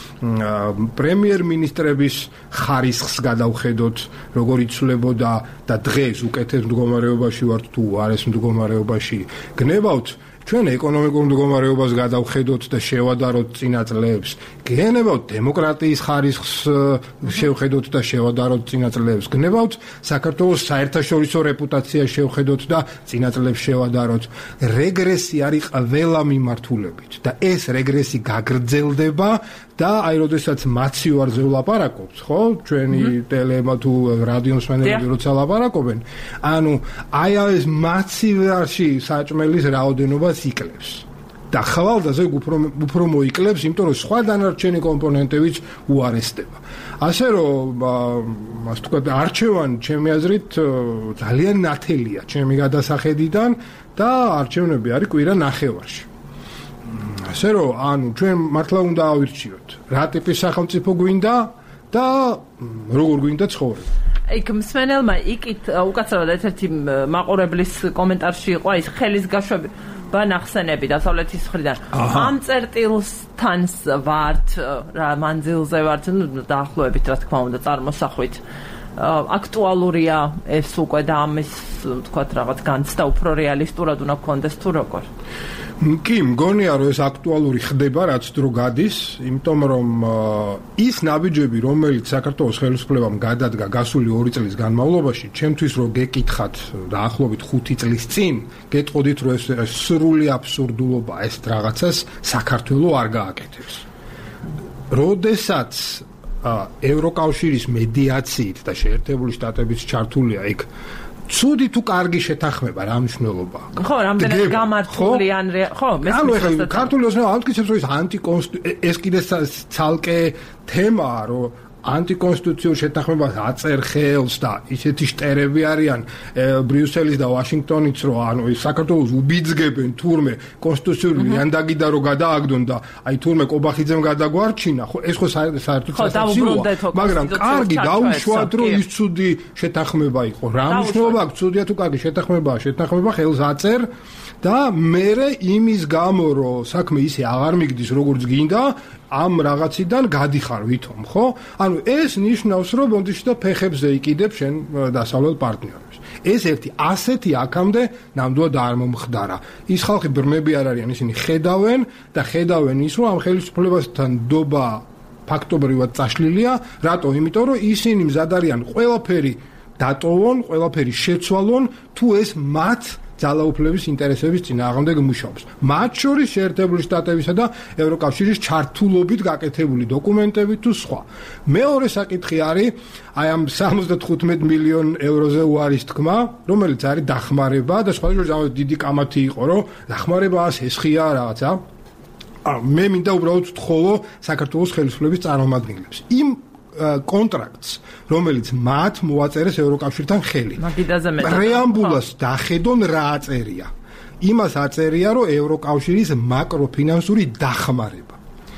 პრემიერ-მინისტრების ხარისხს გადავხედოთ, როგორ იცვლებოდა და დღეს უკეთეს მდგომარეობაში ვართ თუ არ ეს მდგომარეობაში გნებავთ, ჩვენ ეკონომიკურ მდგომარეობას გადავხედოთ და შევადაროთ წინა წლებს, გენებავთ დემოკრატიის ხარისხს შევხედოთ და შევადაროთ წინა წლებს, გნებავთ საქართველოს საერთაშორისო რეპუტაცია შევხედოთ და წინა წლებს შევადაროთ. რეგრესი არის ყველა მიმართულებით და ეს რეგრესი გაგრძელდება და აი როდესაც მაციوارზე ვლაპარაკობთ, ხო? ჩვენი ტელემა თუ რადიო მსმენელები როცა ლაპარაკობენ, ანუ აი ეს მაციوارში საჭმელის რაოდენობას იკლებს. და ხვალდაზე უფრო უფრო მოიკლებს, იმიტომ რომ სხვა დანარჩენი კომპონენტებიც უარესდება. ასე რომ, ასე თქვა, არჩევანი ჩემი აზრით ძალიან ნათელია ჩემი გადასახედიდან და არჩევნები არის კვირა ნახევარში. ასე რომ, ანუ ჩვენ მართლა უნდა ავირჩიოთ, რა ტიპის სახელმწიფო გვინდა და როგორ გვინდა ცხოვრება. იქ მსმენელმა იქით უკაცრავად ერთ-ერთი მაყურებლის კომენტარში იყო ის ხელის გაშვები ბანახსენები დასავლეთის მხრიდან. ამ წერტილთან ვართ, რა მანძილზე ვართ, დაახლოებით რა თქმა უნდა წარმოსახვით. აქტუალურია ეს უკვე და ამის თქვათ რაღაც განცდა უფრო რეალისტურად უნდა გქონდეს თუ როგორ? კი, მგონია რომ ეს აქტუალური ხდება, რაც დრო გადის, იმიტომ რომ ის ნაბიჯები, რომელიც საქართველოს ხელისუფლებამ გადადგა გასული ორი წლის განმავლობაში, ჩემთვის რომ გეკითხათ დაახლოებით ხუთი წლის წინ, გეტყოდით რომ ეს სრული აბსურდულობაა, ეს რაღაცას საქართველოს არ გააკეთებს. როდესაც ევროკავშირის მედიაციით და შეერთებული შტატების ჩართულია იქ ცუდი თუ კარგი შეთანხმება რა მნიშვნელობა აქვს? ხო, რამდენად გამართული ან ხო, ანუ ეხლა ქართული ოცნება ამტკიცებს რომ ეს ანტიკონსტიტუციური ეს კიდე ცალკე თემაა, რომ ანტიკონსტიტუციურ შეთანხმებას აწერ ხელს და ისეთი შტერები არიან ბრიუსელის და ვაშინგტონის, რომ ანუ საქართველოს უბიძგებენ თურმე კონსტიტუციური ლიანდაგიდა რომ გადააგდონ და აი თურმე კობახიძემ გადაგვარჩინა, ხო ეს ხო საერთოდ სასაცილოა, მაგრამ კარგი დაუშვათ რომ ის ცუდი შეთანხმება იყო. რა მნიშვნელობა აქვს ცუდია თუ კარგი შეთანხმებაა? შეთანხმება ხელს აწერ და მერე იმის გამო რომ საქმე ისე აღარ მიგდის როგორც გინდა, ამ რაღაციდან გადიხარ ვითომ, ხო? ანუ ეს ნიშნავს, რომ ბონდიში და ფეხებზე იყიდებ შენ დასავლელ პარტნიორებს. ეს ერთი ასეთი აქამდე ნამდვილად არ მომხდარა. ის ხალხი ბრმები არ არიან, ისინი ხედავენ და ხედავენ ის, რომ ამ ხელისუფლებასთან დობა ფაქტობრივად წაშლილია, რატო? იმიტომ რომ ისინი მზად არიან ყველაფერი დატოვონ, ყველაფერი შეცვალონ, თუ ეს მათ ძალაუფლების ინტერესების წინააღმდეგ მუშაობს. მათ შორის შეერთებული შტატებისა და ევროკავშირის ჩართულობით გაკეთებული დოკუმენტები თუ სხვა. მეორე საკითხი არის აი ამ სამოცდათხუთმეტ მილიონ ევროზე უარის თქმა, რომელიც არის დახმარება და სხვა შორის დიდი კამათი იყო, რომ დახმარება ასესხია რაღაცა. მე მინდა უბრალოდ ვთხოვო საქართველოს ხელისუფლების წარმომადგენლებს. იმ კონტრაქტს, რომელიც მათ მოაწერეს ევროკავშირთან ხელი. პრეამბულას დახედონ რა აწერია. იმას აწერია, რომ ევროკავშირის მაკროფინანსური დახმარება.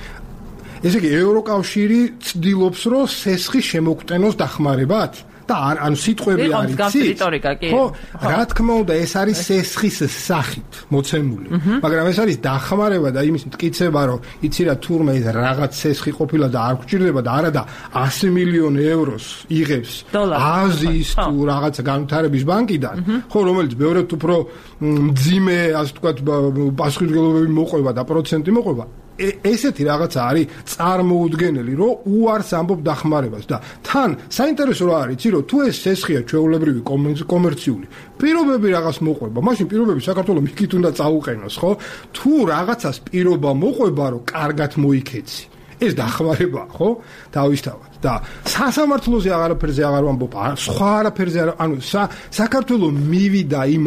ესე იგი, ევროკავშირი ცდილობს, რომ სესხი შემოგვტენოს დახმარებად? და ანუ სიტყვები არის ხო, რა თქმა უნდა ეს არის სესხის სახით მოცემული, მაგრამ ეს არის დახმარება და იმის მტკიცება, რომ იცი რა თურმე ეს რაღაც სესხი ყოფილა და არ გვჭირდება და არა და ასი მილიონი ევროს იღებს აზიის თუ რაღაცა განვითარების ბანკიდან, ხო, რომელიც ბევრად უფრო მძიმე, ასე ვთქვათ, პასუხისმგებლობები მოყვება და პროცენტი მოყვება. ესეთი რაღაცა არის წარმოუდგენელი, რომ უარს ამბობ დახმარებას და თან საინტერესო რა არის, იცი რომ თუ ეს სესხია ჩვეულებრივი კომერციული პირობები რაღაც მოყვება, მაშინ პირობები საქართველოს მიქით უნდა წაუყენოს, ხო? თუ რაღაცას პირობა მოყვება, რომ კარგად მოიქეცი, ეს დახმარება, ხო? დავისთავად და სასამართლოზე აღარაფერზე აღარ ვამბობ, სხვა არაფერზე არ, ანუ საქართველოს მივიდა იმ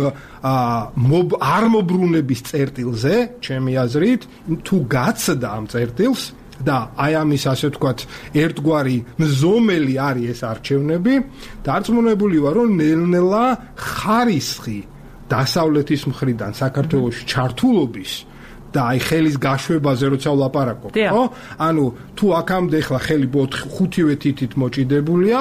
არ მობრუნების წერტილზე, ჩემი აზრით, თუ გაცდა ამ წერტილს და აი ამის ასე ვთქვათ, ერთგვარი მზომელი არის ეს არჩევნები, დარწმუნებული ვარ, რომ ნელ-ნელა ხარისხი დასავლეთის მხრიდან საქართველოში ჩართულობის და აი ხელის გაშვებაზე როცა ვლაპარაკობ, ხო? ანუ თუ აქამდე ხლა ხელი ხუთივე თითით მოჭიდებული აქვს,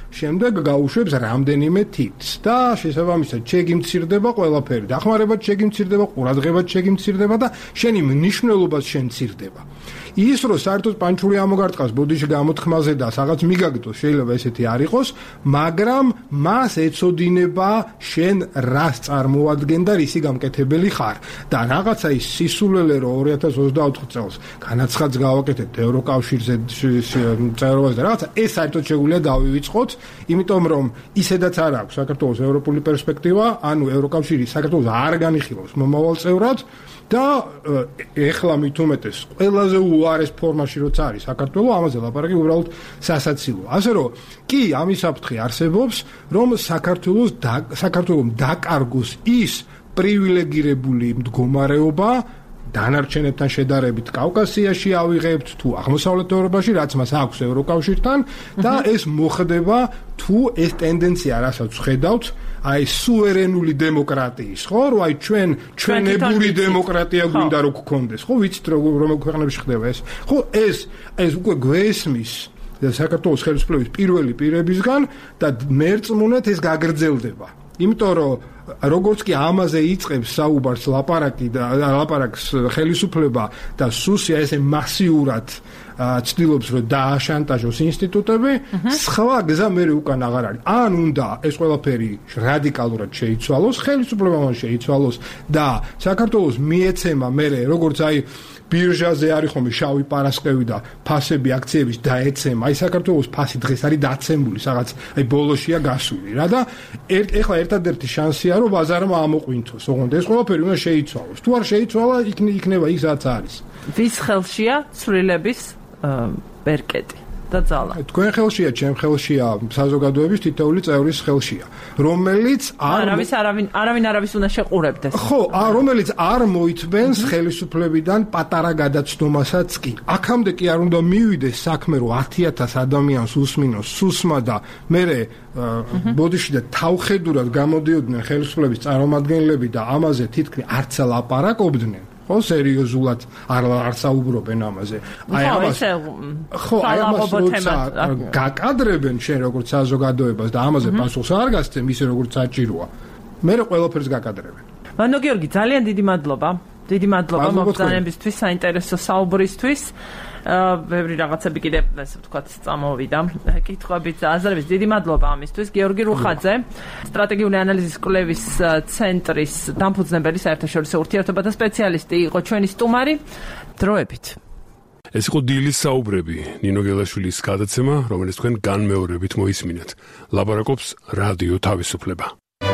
შემდეგ გაუშვებს რამდენიმე თითს და შესაბამისად შეგიმცირდება ყველაფერი. დახმარებად შეგიმცირდება, ყურადღებად შეგიმცირდება და შენი მნიშვნელობას შემცირდება. ის რომ საერთოდ პანჩური ამოგარტყას ბოდიში გამოთქმაზე და რაღაც მიგაგდოს შეიძლება ესეთი არ იყოს, მაგრამ მას ეწოდინება შენ რას წარმოადგენ და რისი გამკეთებელი ხარ და რაღაცა ის სისულელე რომ ორი ათას ოცდაოთხ წელს განაცხადს გავაკეთეთ ევროკავშირზე წევრობას და რაღაცა ეს საერთოდ შეგვიძლია დავივიწყოთ, იმიტომ რომ ისედაც არ აქვს საქართველოს ევროპული პერსპექტივა, ანუ ევროკავშირი საქართველოს არ განიხილავს მომავალ წევრად და ეხლა მით უმეტეს ყველაზე უარეს ფორმაში როცა არის საქართველოს, ამაზე ლაპარაკი უბრალოდ სასაცილოა. ასე რომ კი ამის საფრთხე არსებობს, რომ საქართველოს საქართველოს დაკარგოს ის პრივილეგირებული მდგომარეობა დანარჩენებთან შედარებით კავკასიაში ავიღებთ თუ აღმოსავლეთ ევროპაში, რაც მას აქვს ევროკავშირთან და ეს მოხდება თუ ეს ტენდენცია რასაც ხედავთ, აი სუვერენული დემოკრატიის, ხო, რომ აი ჩვენ ჩვენებური დემოკრატია გვინდა რომ გქონდეს, ხო, ვიცით რომ ქვეყნებში ხდება ეს. ხო, ეს ეს უკვე გვესმის საქართველოს ხელისუფლების პირველი პირებისგან და მერწმუნეთ ეს გაგრძელდება. იმიტომ რომ როგორც კი ამაზე იწყებს საუბარს ლაპარაკი და ლაპარაკს ხელისუფლება და სუსია ესე მასიურად ცდილობს რომ დააშანტაჟოს ინსტიტუტები, სხვა გზა მე უკან აღარ არის. ან უნდა ეს ყველაფერი რადიკალურად შეიცვალოს, ხელისუფლებამ შეიცვალოს და საქართველოს მიეცემა მე როგორც აი ბირჟაზე არის ხომ შავი პარასკევი და ფასები აქციების დაეცემა. აი საქართველოს ფასი დღეს არის დაცემული, რაღაც აი ბოლოშია გასული რა და ეხლა ერთადერთი შანსია რომ ბაზარმა ამოყვინთოს. ოღონდ ეს ყველაფერი უნდა შეიცვალოს. თუ არ შეიცვალა, იქნება ის რაც არის. ვის ხელშია ცვლილების ბერკეტი და ძალა? თქვენ ხელშია, ჩემ ხელშია, საზოგადოების თითოეული წევრის ხელშია, რომელიც არ არავის არავინ არავინ არავის უნდა შეყურებდეს. ხო, რომელიც არ მოითმენს ხელისუფლებიდან პატარა გადაცდომასაც კი. აქამდე კი არ უნდა მივიდეს საქმე, რომ ათი ათას ადამიანს უსმინოს სუსმა და მერე ბოდიში და თავხედურად გამოდიოდნენ ხელისუფლების წარმომადგენლები და ამაზე თითქმის არც ლაპარაკობდნენ. ხო, სერიოზულად არ არ საუბრობენ ამაზე. აი ამას ხო, აი ამას გაკადრებენ შენ როგორც საზოგადოებას და ამაზე პასუხს არ გასცემ ისე როგორც საჭიროა. მე ყველაფერს გაკადრებენ. ვანო გიორგი, ძალიან დიდი მადლობა. დიდი მადლობა მოგზაურობისთვის, საინტერესო საუბრისთვის. ბევრი რაღაცები კიდე ესე ვთქვათ წამოვიდა. კითხვებით და აზრებით დიდი მადლობა ამისთვის. გიორგი რუხაძე, სტრატეგიული ანალიზის კვლევის ცენტრის დამფუძნებელი, საერთაშორისო ურთიერთობათა სპეციალისტი იყო ჩვენი სტუმარი. დროებით. ეს იყო დილის საუბრები, ნინო გელაშვილის გადაცემა, რომელიც თქვენ განმეორებით მოისმინეთ. ლაპარაკობს რადიო თავისუფლება.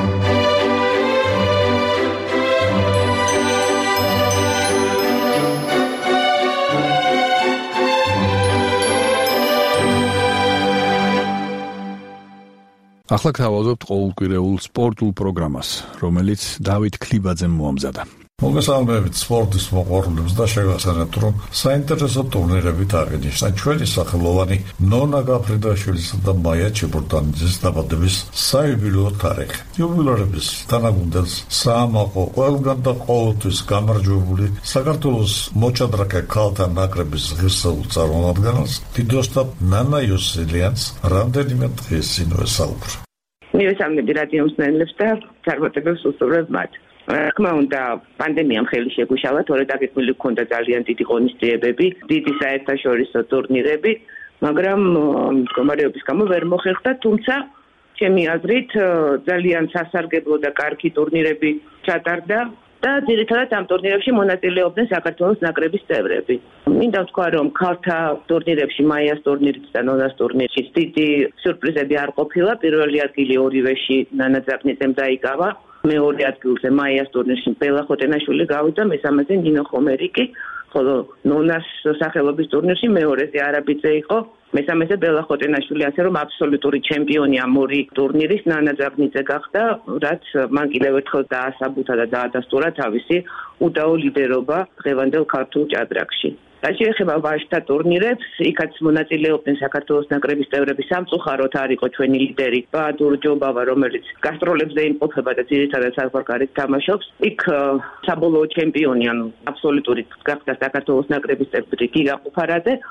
ახლა გთავაზობთ ყოველკვირეულ სპორტულ პროგრამას, რომელიც დავით ქლიბაძემ მოამზადა. მოგესალმებით სპორტის მოყვარულებს და შევახსენებთ, რომ საინტერესო ტურნირებით აღინიშნა ჩვენი სახელოვანი ნონა გაფრინდაშვილისა და მაია ჩებურდანიძის დაბადების საიუბილეო თარიღი. იუბილეების თანაგუნდელს საამაყო ყველგან და ყოველთვის გამარჯვებული საქართველოს მოჭადრაკე ქალთა ნაკრების ღირსეულ წარმომადგენელს დიდოსტატ ნანა იოსელიანს რამდენიმე დღის წინ ვესაუბრე. მივესალმები რადიო მსმენელებს და წარმატებებს უსურვებ მათ. თქმა უნდა, პანდემიამ ხელი შეგუშალა, თორე დაგეკვილი გქონდა ძალიან დიდი ღონისძიებები, დიდი საერთაშორისო ტურნირები, მაგრამ მდგომარეობის გამო ვერ მოხერხდა, თუმცა ჩემი აზრით ძალიან სასარგებლო და კარგი ტურნირები ჩატარდა და ძირითადად ამ ტურნირებში მონაწილეობდნენ საქართველოს ნაკრების წევრები. მინდა ვთქვა, რომ ქალთა ტურნირებში, მაიას ტურნირიც და ნონას ტურნირში დიდი სიურპრიზები არ ყოფილა. პირველი ადგილი ორივეში ნანა ძაბნიძემ დაიკავა. მეორე ადგილზე მაიას ტურნირში ბელა ხოტენაშვილი გავიდა, მესამეზე ნინო ხომერიკი, ხოლო ნონას სახელობის ტურნირში მეორეზე არაბიძე იყო, მესამეზე ბელა ხოტენაშვილი, ასე რომ აბსოლუტური ჩემპიონი ამ ორი ტურნირის ნანა ძაბნიძე გახდა, რაც მან კიდევ ერთხელ დაასაბუთა და დაადასტურა თავისი უდაო ლიდერობა დღევანდელ ქართულ ჭადრაკში. რაც შეეხება ვაჟთა ტურნირებს, იქაც მონაწილეობდნენ საქართველოს ნაკრების წევრები. სამწუხაროდ არ იყო ჩვენი ლიდერი ბაადურ ჯობავა, რომელიც გასტროლებზე იმყოფება და ძირითადად საზღვარგარეთ თამაშობს. იქ საბოლოო ჩემპიონი, ანუ აბსოლუტური გახდა საქართველოს ნაკრების წევრი გიგა ყუფარაძე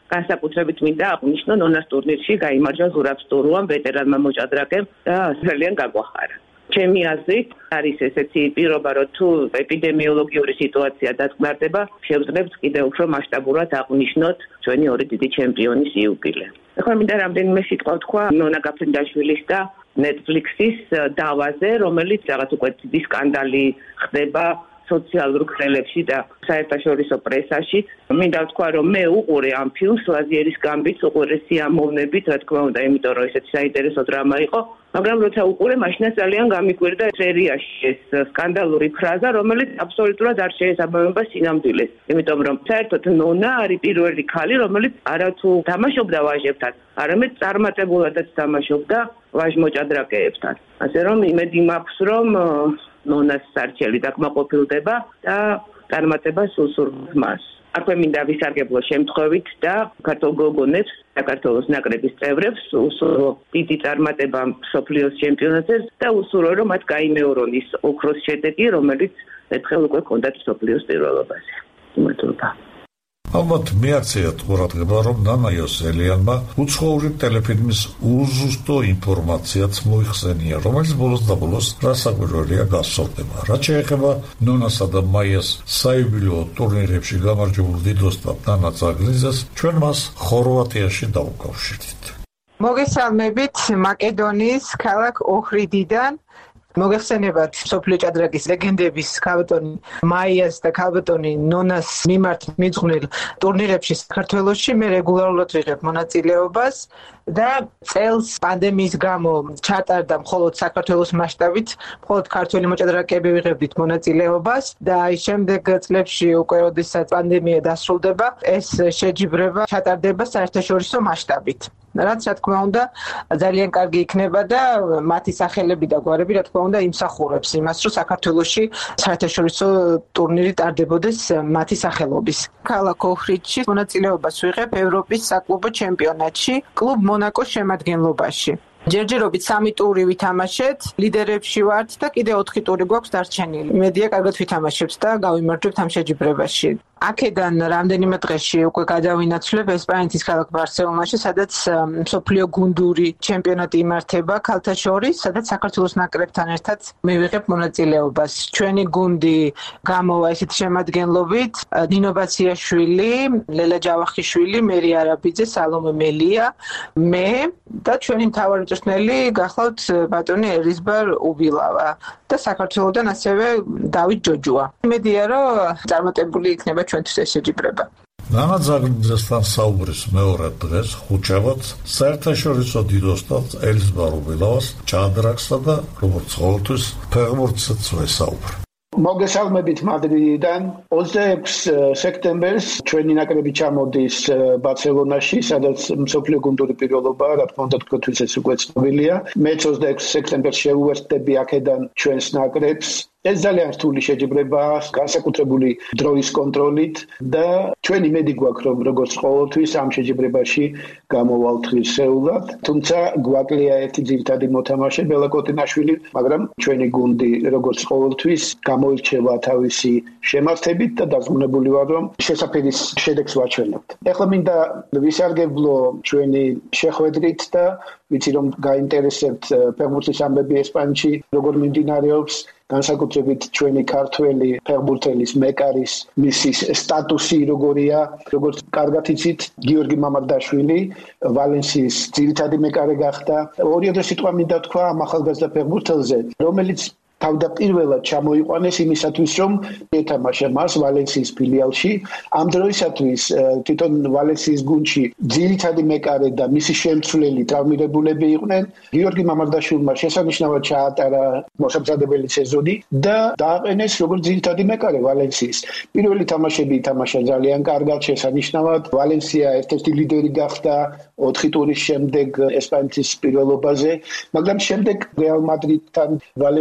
განსაკუთრებით მინდა აღვნიშნო ნონას ტურნირში გაიმარჯვა ზურაბ სტურუამ, ვეტერანმა მოჭადრაკემ და ძალიან გაგვახარა. ჩემი აზრით არის ესეთი პირობა, რომ თუ ეპიდემიოლოგიური სიტუაცია დაწნარდება, შევძლებთ კიდევ უფრო მასშტაბურად აღვნიშნოთ ჩვენი ორი დიდი ჩემპიონის იუბილე. ახლა მინდა რამდენიმე სიტყვა ვთქვა ნონა გაფრინდაშვილის და Netflix-ის დავაზე, რომელიც რაღაც უკვე დიდი სკანდალი ხდება სოციალურ ქსელებში და საერთაშორისო პრესაში. მინდა ვთქვა, რომ მე უყურე ამ ფილმს ლაზიერის გამბიც უყურესი ამოვნებით, რა თქმა უნდა, იმიტომ რომ ესეთი საინტერესო დრამა იყო. მაგრამ როცა უყურე, მაშინაც ძალიან გამიკვირდა სერიაში ეს სკანდალური ფრაზა, რომელიც აბსოლუტურად არ შეესაბამება სინამდვილეს. იმიტომ რომ საერთოდ ნონა არის პირველი ქალი, რომელიც არათუ თამაშობდა ვაჟებთან, არამედ წარმატებულადაც თამაშობდა ვაჟ მოჭადრაკეებთან. ასე რომ იმედი მაქვს, რომ ნონას სარჩელი დაკმაყოფილდება და წარმატება სულსურს მას. აქვე მინდა ვისარგებლო შემთხვევით და საქართველოს გოგონებს, საქართველოს ნაკრების წევრებს უსურვო დიდი წარმატება მსოფლიოს ჩემპიონატზე და უსურვო რომ მათ გაიმეორონ ის ოქროს შედეგი, რომელიც ერთხელ უკვე ჰქონდათ მსოფლიოს პირველობაზე. მადლობა. ალბათ მიაქციათ ყურადღება, რომ ნანა იოსელიანმა უცხოური ტელეფილმის უზუსტო ინფორმაციაც მოიხსენია, რომელიც ბოლოს და ბოლოს რასაკვირველია გასწორდება. რაც შეეხება ნონასა და მაიას საიუბილეო ტურნირებში გამარჯვებულ დიდოსტატ ნანა ძაგლიძეს, ჩვენ მას ხორვატიაში დავუკავშირდით. მოგესალმებით მაკედონიის ქალაქ ოჰრიდიდან. მოგეხსენებათ სოფლიო ჭადრაკის ლეგენდების ქალბატონი მაიას და ქალბატონი ნონას მიმართ მიძღვნილ ტურნირებში საქართველოში მე რეგულარულად ვიღებ მონაწილეობას და წელს პანდემიის გამო ჩატარდა მხოლოდ საქართველოს მასშტაბით, მხოლოდ ქართველი მოჭადრაკეები ვიღებდით მონაწილეობას და აი შემდეგ წლებში უკვე როდესაც პანდემია დასრულდება, ეს შეჯიბრება ჩატარდება საერთაშორისო მასშტაბით. რაც რა თქმა უნდა ძალიან კარგი იქნება და მათი სახელები და გვარები რა თქმა უნდა იმსახურებს იმას, რომ საქართველოში საერთაშორისო ტურნირი ტარდებოდეს მათი სახელობის. ქალაქ ოჰრიდში მონაწილეობას ვიღებ ევროპის საკლუბო ჩემპიონატში, კლუბ მონაკოს შემადგენლობაში. ჯერჯერობით სამი ტური ვითამაშეთ, ლიდერებში ვართ და კიდე ოთხი ტური გვაქვს დარჩენილი. იმედია კარგად ვითამაშებთ და გავიმარჯვებთ ამ შეჯიბრებაში. აქედან რამდენიმე დღეში უკვე გადავინაცვლებ ესპანეთის ქალაქ ბარსელონაში, სადაც მსოფლიო გუნდური ჩემპიონატი იმართება ქალთა შორის, სადაც საქართველოს ნაკრებთან ერთად მივიღებ მონაწილეობას. ჩვენი გუნდი გამოვა ესეთ შემადგენლობით: ნინო ბაციაშვილი, ლელა ჯავახიშვილი, მერი არაბიძე, სალომე მელია, მე და ჩვენი მთავარი მწვრთნელი გახლავთ ბატონი ერისბარ უბილავა და საქართველოსდან ასევე დავით ჯოჯუა. იმედია, რომ წარმატებული იქნება ჩვენთვის ეს შეჯიბრება. ნანა ძაგლიძესთან საუბრის მეორე დღეს ხუჩაბად საერთაშორისო დიდოსტატ ერისბარ უბილავას ჭადრაკსა და როგორც ყოველთვის ფეხბურთსაც ვესაუბრ. მოგესალმებით მადრიდიდან. ოცდაექვსი სექტემბერს ჩვენი ნაკრები ჩამოდის ბარსელონაში, სადაც მსოფლიო გუნდური პირველობაა, რა თქმა უნდა თქვენთვის ეს უკვე ცნობილია. მეც ოცდაექვსი სექტემბერს შევუერთდები აქედან ჩვენს ნაკრებს. ეს ძალიან რთული შეჯიბრებაა, განსაკუთრებული დროის კონტროლით და ჩვენ იმედი გვაქვს, რომ როგორც ყოველთვის ამ შეჯიბრებაში გამოვალთ ღირსეულად. თუმცა გვაკლია ერთი ძირითადი მოთამაშე ბელა კოტინაშვილი, მაგრამ ჩვენი გუნდი როგორც ყოველთვის გამოირჩევა თავისი შემართებით და დაზმუნებული ვარ, რომ შესაფერის შედეგს ვაჩვენებთ. ეხლა მინდა ვისარგებლო ჩვენი შეხვედრით და ვიცი რომ გაინტერესებთ ფეხბურთის ამბები ესპანეთში როგორ მიმდინარეობს, განსაკუთრებით ჩვენი ქართველი ფეხბურთელის მეკარის მისის სტატუსი როგორია, როგორც კარგად იცით, გიორგი მამარდაშვილი ვალენსიის ძირითადი მეკარე გახდა. ორი-ორი სიტყვა მინდა თქვა ამ ახალგაზრდა ფეხბურთელზე, რომელიც თავდაპირველად ჩამოიყვანეს იმისათვის, რომ ეთამაშა მას ვალენსიის ფილიალში. ამ დროისათვის თვითონ ვალენსიის გუნდში ძირითადი მეკარე და მისი შემცვლელი ტრავმირებულები იყვნენ. გიორგი მამარდაშვილმა შესანიშნავად ჩაატარა მოსამზადებელი სეზონი და დააყენეს როგორც ძირითადი მეკარე ვალენსიის. პირველი თამაშები ითამაშა ძალიან კარგად, შესანიშნავად. ვალენსია ერთ-ერთი ლიდერი გახდა ოთხი ტურის შემდეგ ესპანეთის პირველობაზე, მაგრამ შემდეგ რეალ მადრიდთან ვალენსია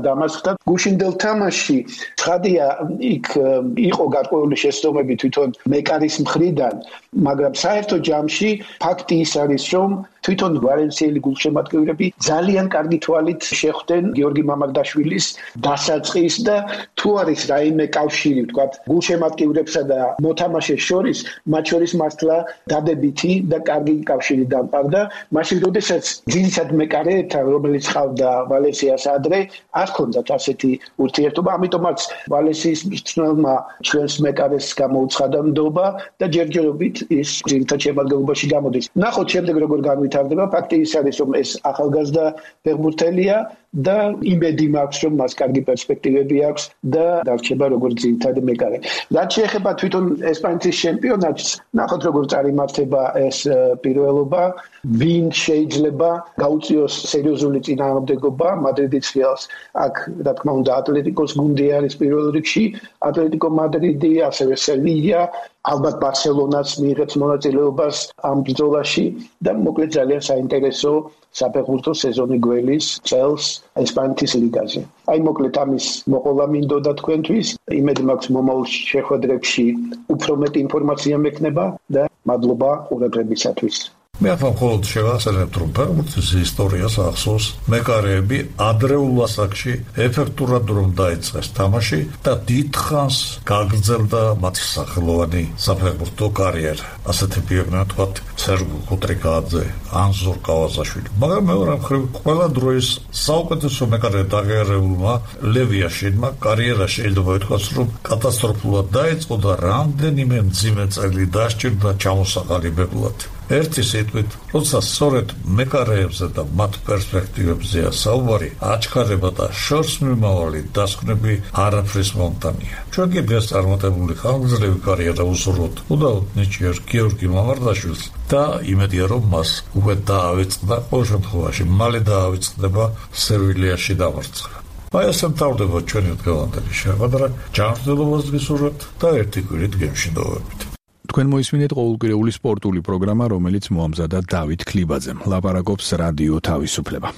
და ამას ხდა გუშინდელ თამაში ცხადია იქ იყო გარკვეული შეცდომები თვითონ მეკარის მხრიდან მაგრამ საერთო ჯამში ფაქტი ის არის რომ თვითონ ვალენსიელი გულშემატკივრები ძალიან კარგი თვალით შეხვდნენ გიორგი მამარდაშვილის დასაწყის და თუ არის რაიმე კავშირი ვთქვათ გულშემატკივრებსა და მოთამაშეს შორის მათ შორის მართლა დადებითი და კარგი კავშირი დამყარდა მაშინ როდესაც ძირითად მეკარეებთან რომელიც ხავდა ვალენსიას ადრე არ ჰქონდათ ასეთი ურთიერთობა ამიტომაც ვალენსიის მწვრთნელმა ჩვენს მეკარეს გამოუცხადა ნდობა და ჯერჯერობით ის ძირითად შემადგენლობაში გამოდის ნახოთ შემდეგ როგორ განვითარდება ფაქტი ის არის რომ ეს ახალგაზრდა ფეხბურთელია და იმედი მაქვს რომ მას კარგი პერსპექტივები აქვს და დარჩება როგორც ძირითადი მეკარე. რაც შეეხება თვითონ ესპანეთის ჩემპიონატს, ნახოთ როგორ წარიმართება ეს პირველობა, ვინ შეიძლება გაუწიოს სერიოზული წინააღმდეგობა მადრიდის რეალს. აქ რა თქმა უნდა ატლეტიკოს გუნდი არის პირველ რიგში, ატლეტიკო მადრიდი, ასევე სევილია, ალბათ ბარსელონას მიიღებს მონაწილეობას ამ ბრძოლაში და მოკლედ ძალიან საინტერესო საფეხბურთო სეზონი გველის წელს ესპანეთის ლიგაზე. აი მოკლედ ამის მოყოლა მინდოდა თქვენთვის. იმედი მაქვს მომავალ შეხვედრებში უფრო მეტი ინფორმაცია მექნება და მადლობა ყურებლებისათვის. მე ახლა მხოლოდ შევახსენებ რომ ფეხბურთის ისტორიას ახსოვს მეკარეები ადრეულ ასაკში ეფექტურად რომ დაიწყეს თამაში და დიდხანს გაგრძელდა მათი სახელოვანი საფეხბურთო კარიერა. ასეთები იყვნენ თქვათ სერგო კუტრიკაძე, ანზორ კავაზაშვილი. მაგრამ მეორე მხრივ ყველა დროის საუკეთესო მეკარე დაღიარებულმა ლევი აშენმა კარიერა შეიძლება ითქვას რომ კატასტროფულად დაიწყო და რამდენიმე მძიმე წელი დასჭირდა ჩამოსაყალიბებლად. ერთი სიტყვით, როცა სწორედ მეკარეებზე და მათ პერსპექტივებზეა საუბარი, აჩქარება და შორს მიმავალი დასკვნები არაფრის მომტანია. ჩვენ კი დღეს წარმატებული ხანგრძლივი კარიერა უსურვოთ უდაოდ ნიჭიერ გიორგი მამარდაშვილს და იმედია რომ მას უკვე დაავიწყდა ყოველ შემთხვევაში მალე დაავიწყდება სევილიაში დამარცხება. აი ასე მთავრდება ჩვენი დღევანდელი შეხვედრა. ჯანმრთელობას გისურვებთ და ერთი კვირით გემშვიდობებით. თქვენ მოისმინეთ ყოველკვირეული სპორტული პროგრამა, რომელიც მოამზადა დავით ქლიბაძემ. ლაპარაკობს რადიო თავისუფლება.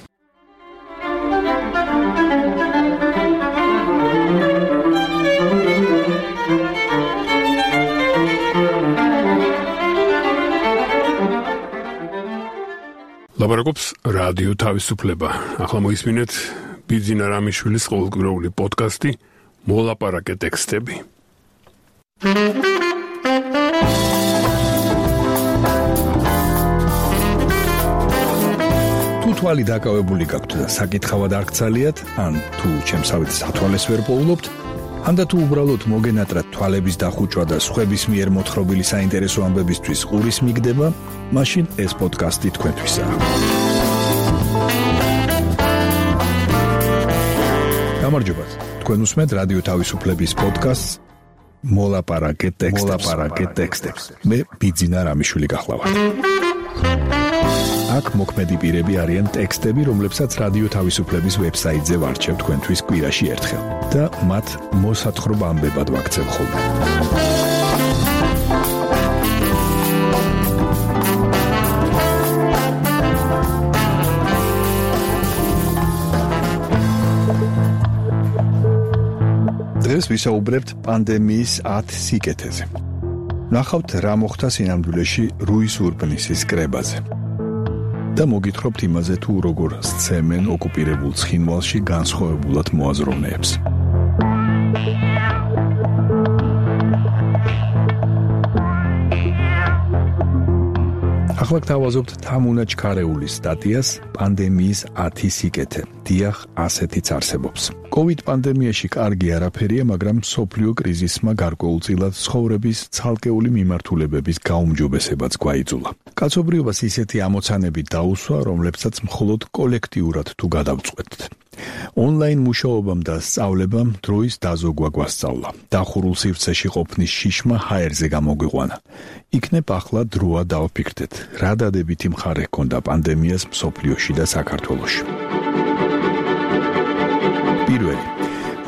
ლაპარაკობს რადიო თავისუფლება. ახლა მოისმინეთ ბიძინა რამიშვილის ყოველკვირეული პოდკასტი მოლაპარაკე ტექსტები. თვალი დაკავებული გაქვთ და საკითხავად არ გცალიათ, ან თუ ჩემსავით სათვალეს ვერ პოულობთ, ან და თუ უბრალოდ მოგენატრათ თვალების დახუჭვა და სხვების მიერ მოთხრობილი საინტერესო ამბებისთვის ყურის მიგდება, მაშინ ეს პოდკასტი თქვენთვისაა. გამარჯობათ. თქვენ უსმენთ რადიო თავისუფლების პოდკასტს მოლაპარაკე ტექსტებს. მოლაპარაკე ტექსტებს. მე ბიძინა რამიშვილი გახლავართ. აქ მოქმედი პირები არიან ტექსტები, რომლებსაც რადიო თავისუფლების ვებსაიტზე ვარჩევ თქვენთვის კვირაში ერთხელ და მათ მოსათხრობ ამბებად ვაქცევ ხოლმე. დღეს ვისაუბრებთ პანდემიის ათ სიკეთეზე. ნახავთ რა მოხდა სინამდვილეში რუის ურბნისის კრებაზე. და მოგითხრობთ იმაზე თუ როგორ სცემენ ოკუპირებულ ცხინვალში განსხვავებულად მოაზროვნეებს. ახლა გთავაზობთ თამუნა ჩქარეულის სტატიას პანდემიის ათი სიკეთე. დიახ, ასეთიც არსებობს. კოვიდ პანდემიაში კარგი არაფერია, მაგრამ მსოფლიო კრიზისმა გარკვეულწილად ცხოვრების ცალკეული მიმართულებების გაუმჯობესებაც გვაიძულა. კაცობრიობას ისეთი ამოცანები დაუსვა, რომლებსაც მხოლოდ კოლექტიურად თუ გადავწყვეტთ. ონლაინ მუშაობამ და სწავლებამ დროის დაზოგვა გვასწავლა. დახურულ სივრცეში ყოფნის შიშმა ჰაერზე გამოგვიყვანა. იქნებ ახლა დროა დავფიქრდეთ, რა დადებითი მხარე ჰქონდა პანდემიას მსოფლიოში და საქართველოში. პირველი,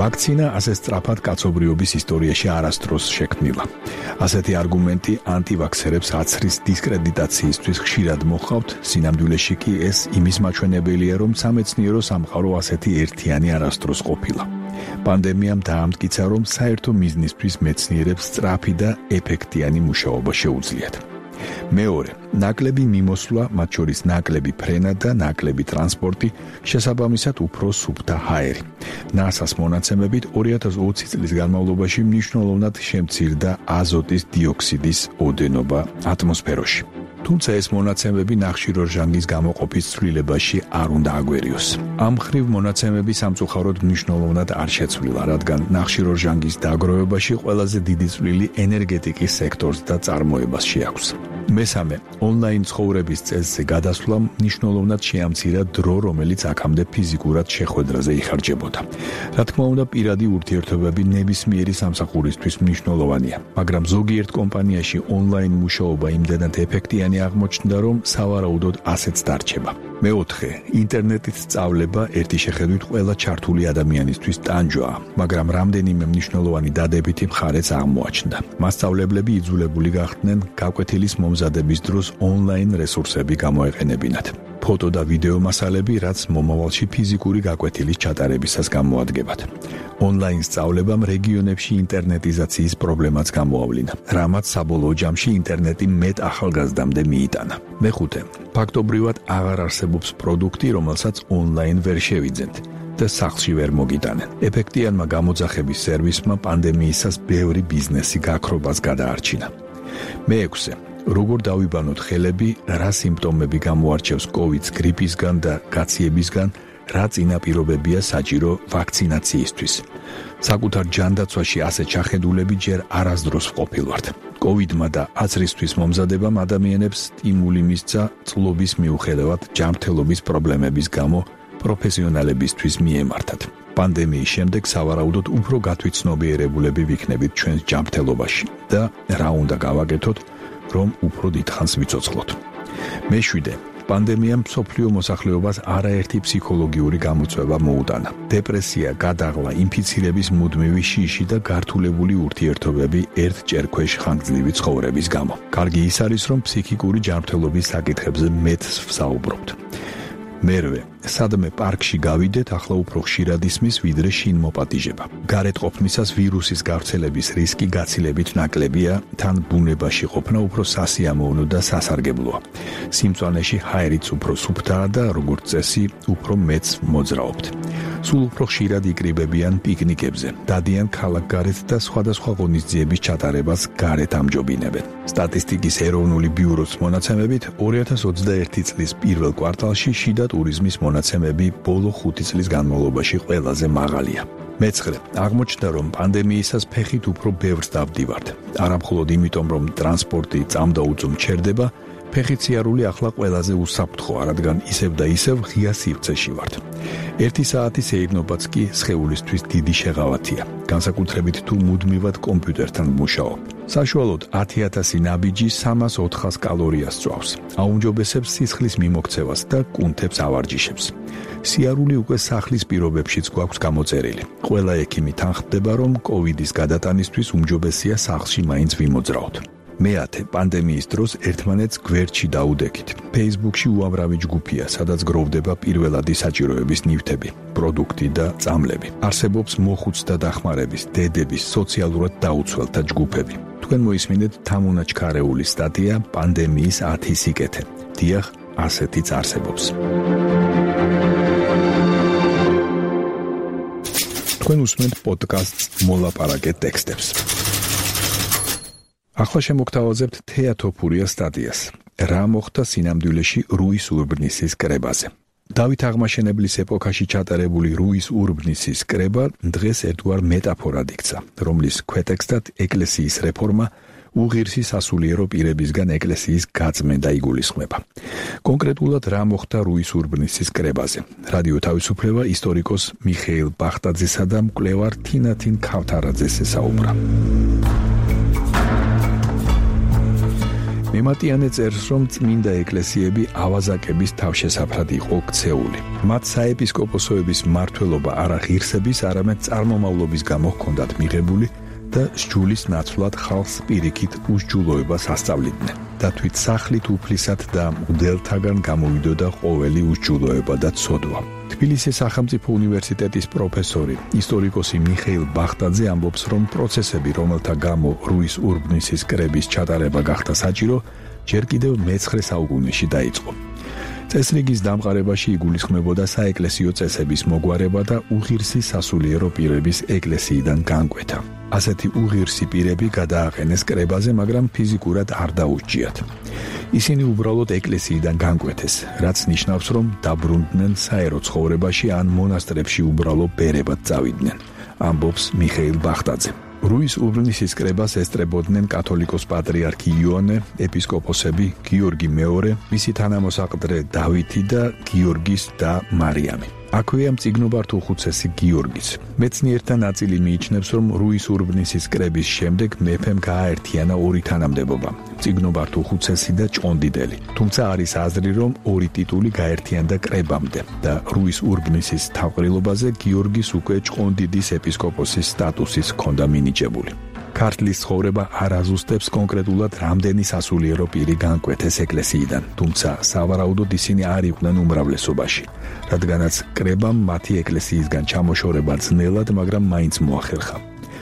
ვაქცინა ასე სწრაფად კაცობრიობის ისტორიაში არასდროს შექმნილა. ასეთი არგუმენტი ანტივაქსერებს აცრის დისკრედიტაციისთვის ხშირად მოჰყავთ, სინამდვილეში კი ეს იმის მაჩვენებელია, რომ სამეცნიერო სამყარო ასეთი ერთიანი არასდროს ყოფილა. პანდემიამ დაამტკიცა, რომ საერთო მიზნისთვის მეცნიერებს სწრაფი და ეფექტიანი მუშაობა შეუძლიათ. მეორე, ნაკლები მიმოსვლა, მათ შორის ნაკლები ფრენა და ნაკლები ტრანსპორტი, შესაბამისად უფრო სუფთა ჰაერი. ნასას მონაცემებით ორი ათას ოცი წლის განმავლობაში მნიშვნელოვნად შემცირდა აზოტის დიოქსიდის ოდენობა ატმოსფეროში. თუმცა ეს მონაცემები ნახშირორჟანგის გამოყოფის ცვლილებაში არ უნდა აგვერიოს. ამ მხრივ მონაცემები სამწუხაროდ მნიშვნელოვნად არ შეცვლილა, რადგან ნახშირორჟანგის დაგროვებაში ყველაზე დიდი წვლილი ენერგეტიკის სექტორს და წარმოებას შეაქვს. მესამე, ონლაინ ცხოვრების წესზე გადასვლა მნიშვნელოვნად შეამცირა დრო, რომელიც აქამდე ფიზიკურად შეხვედრაზე იხარჯებოდა. რა თქმა უნდა, პირადი ურთიერთობები ნებისმიერი სამსახურისთვის მნიშვნელოვანია, მაგრამ ზოგიერთ კომპანიაში ონლაინ მუშაობა იმდენად ეფექტიანი აღმოჩნდა, რომ სავარაუდოდ ასეც დარჩება. მეოთხე, ინტერნეტით სწავლება ერთი შეხედვით ყველა ჩართული ადამიანისთვის ტანჯვაა, მაგრამ რამდენიმე მნიშვნელოვანი დადებითი მხარეც აღმოაჩნდა. მასწავლებლები იძულებული გახდნენ გაკვეთილის მომზადების დროს ონლაინ რესურსები გამოეყენებინათ. ფოტო და ვიდეო მასალები, რაც მომავალში ფიზიკური გაკვეთილის ჩატარებისას გამოადგებათ. ონლაინ სწავლებამ რეგიონებში ინტერნეტიზაციის პრობლემაც გამოავლინა, რამაც საბოლოო ჯამში ინტერნეტი მეტ ახალგაზრდამდე მიიტანა. მეხუთე, ფაქტობრივად აღარ არსებობს პროდუქტი, რომელსაც ონლაინ ვერ შევიძენთ და სახლში ვერ მოგიტანენ. ეფექტიანმა გამოძახების სერვისმა პანდემიისას ბევრი ბიზნესი გაქრობას გადაარჩინა. მეექვსე, როგორ დავიბანოთ ხელები, რა სიმპტომები გამოარჩევს კოვიდს გრიპისგან და გაციებისგან, რა წინაპირობებია საჭირო ვაქცინაციისთვის. საკუთარ ჯანდაცვაში ასე ჩახედულები ჯერ არასდროს ვყოფილვართ. კოვიდმა და აცრისთვის მომზადებამ ადამიანებს სტიმული მისცა წლობის მიუხედავად ჯანმრთელობის პრობლემების გამო პროფესიონალებისთვის მიემართათ. პანდემიის შემდეგ სავარაუდოდ უფრო გათვითცნობიერებულები ვიქნებით ჩვენს ჯანმრთელობაში და რა უნდა გავაკეთოთ, რომ უფრო დიდხანს ვიცოცხლოთ. მეშვიდე, პანდემიამ მსოფლიო მოსახლეობას არაერთი ფსიქოლოგიური გამოწვევა მოუტანა. დეპრესია, გადაღლა, ინფიცირების მუდმივი შიში და გართულებული ურთიერთობები ერთჯერ ქვეშ ხანგრძლივი ცხოვრების გამო. კარგი ის არის, რომ ფსიქიკური ჯანმრთელობის საკითხებზე მეტს ვსაუბრობთ. მერვე, სადმე პარკში გავიდეთ, ახლა უფრო ხშირად ისმის, ვიდრე შინ მოპატიჟება. გარეთ ყოფნისას ვირუსის გავრცელების რისკი გაცილებით ნაკლებია, თან ბუნებაში ყოფნა უფრო სასიამოვნო და სასარგებლოა. სიმწვანეში ჰაერიც უფრო სუფთაა და როგორც წესი, უფრო მეც მოძრაობთ. სულ უფრო ხშირად იკრიბებიან პიკნიკებზე, დადიან ქალაქგარეთ და სხვადასხვა ღონისძიების ჩატარებას გარეთ ამჯობინებენ. სტატისტიკის ეროვნული ბიუროს მონაცემებით, ორი ათას ოცდაერთი წლის პირველ კვარტალში შიდა ტურიზმის მონაცემები ბოლო ხუთი წლის განმავლობაში ყველაზე მაღალია. მეცხრე, აღმოჩნდა, რომ პანდემიისას ფეხით უფრო ბევრს დავდივართ. არამხოლოდ იმიტომ, რომ ტრანსპორტი წამდაუწუმ ჩერდება, ფეხით სიარული ახლა ყველაზე უსაფრთხოა, რადგან ისევ და ისევ ღია სივრცეში ვართ. ერთი საათის ეირნობაც კი სხეულისთვის დიდი შეღავათია, განსაკუთრებით თუ მუდმივად კომპიუტერთან მუშაობ. საშუალოდ ათი ათასი ნაბიჯი სამას ოთხას კალორიას წვავს, აუმჯობესებს სისხლის მიმოქცევას და კუნთებს ავარჯიშებს. სიარული უკვე სახლის პირობებშიც გვაქვს გამოწერილი. ყველა ექიმი თანხმდება, რომ კოვიდის გადატანისთვის უმჯობესია სახლში მაინც ვიმოძრაოთ. მეათე, პანდემიის დროს ერთმანეთს გვერდში დაუდექით. Facebook-ში უამრავი ჯგუფია, სადაც გროვდება პირველადი საჭიროების ნივთები, პროდუქტი და წამლები. არსებობს მოხუცთა დახმარების, დედების, სოციალურად დაუცველთა ჯგუფები. თქვენ მოისმინეთ თამუნა ჩქარეულის სტატია პანდემიის ათი სიკეთე. დიახ, ასეთიც არსებობს. თქვენ უსმენთ პოდკასტს მოლაპარაკე ტექსტებს. ახლა შემოგთავაზებთ თეა თოფურიას სტატიას. რა მოხდა სინამდვილეში რუის ურბნისის კრებაზე. დავით აღმაშენებლის ეპოქაში ჩატარებული რუის ურბნისის კრება დღეს ერთგვარ მეტაფორად იქცა, რომლის ქვეტექსტად ეკლესიის რეფორმა უღირსი სასულიერო პირებისგან ეკლესიის გაწმენდა იგულისხმება. კონკრეტულად რა მოხდა რუის ურბნისის კრებაზე. რადიო თავისუფლება ისტორიკოს მიხეილ ბახტაძესა და მკვლევარ თინათინ ქავთარაძეს ესაუბრა. მე მემატიანე წერს, რომ წმინდა ეკლესიები ავაზაკების თავშესაფრად იყო ქცეული. მათ საეპისკოპოსოების მმართველობა არა ღირსების, არამედ წარმომავლობის გამო ჰქონდათ მიღებული და სჯულის ნაცვლად ხალხს პირიქით უსჯულოებას ასწავლიდნენ. და თვით სახლით უფლისად და მღვდელთაგან გამოვიდოდა ყოველი უსჯულოება და ცოდვა. თბილისის სახელმწიფო უნივერსიტეტის პროფესორი, ისტორიკოსი მიხეილ ბახტაძე ამბობს, რომ პროცესები, რომელთა გამო რუის ურბნისის კრების ჩატარება გახდა საჭირო, ჯერ კიდევ მეცხრე საუკუნეში დაიწყო. წესრიგის დამყარებაში იგულისხმებოდა საეკლესიო წესების მოგვარება და უღირსი სასულიერო პირების ეკლესიიდან განკვეთა. ასეთი უღირსი პირები გადააყენეს კრებაზე, მაგრამ ფიზიკურად არ დაუსჯიათ. ისინი უბრალოდ ეკლესიიდან განკვეთეს, რაც ნიშნავს, რომ დაბრუნდნენ საერო ცხოვრებაში ან მონასტრებში უბრალო ბერებად წავიდნენ, ამბობს მიხეილ ბახტაძე. რუის ურბნისის კრებას ესწრებოდნენ კათოლიკოს პატრიარქი იოანე, ეპისკოპოსები გიორგი მეორე, მისი თანამოსაყდრე დავითი და გიორგის და მარიამი. აქვეა მწიგნობართუხუცესი გიორგიც. მეცნიერთა ნაწილი მიიჩნევს, რომ რუის ურბნისის კრების შემდეგ მეფემ გააერთიანა ორი თანამდებობა, მწიგნობართუხუცესი და ჭყონდიდელი. თუმცა არის აზრი, რომ ორი ტიტული გაერთიანდა კრებამდე და რუის ურბნისის თავყრილობაზე გიორგის უკვე ჭყონდიდის ეპისკოპოსის სტატუსის ჰქონდა მინიჭებული. ქართლის ცხოვრება არ აზუსტებს კონკრეტულად რამდენი სასულიერო პირი განკვეთეს ეკლესიიდან, თუმცა სავარაუდოდ ისინი არ იყვნენ უმრავლესობაში, რადგანაც კრებამ მათი ეკლესიისგან ჩამოშორება ძნელად, მაგრამ მაინც მოახერხა.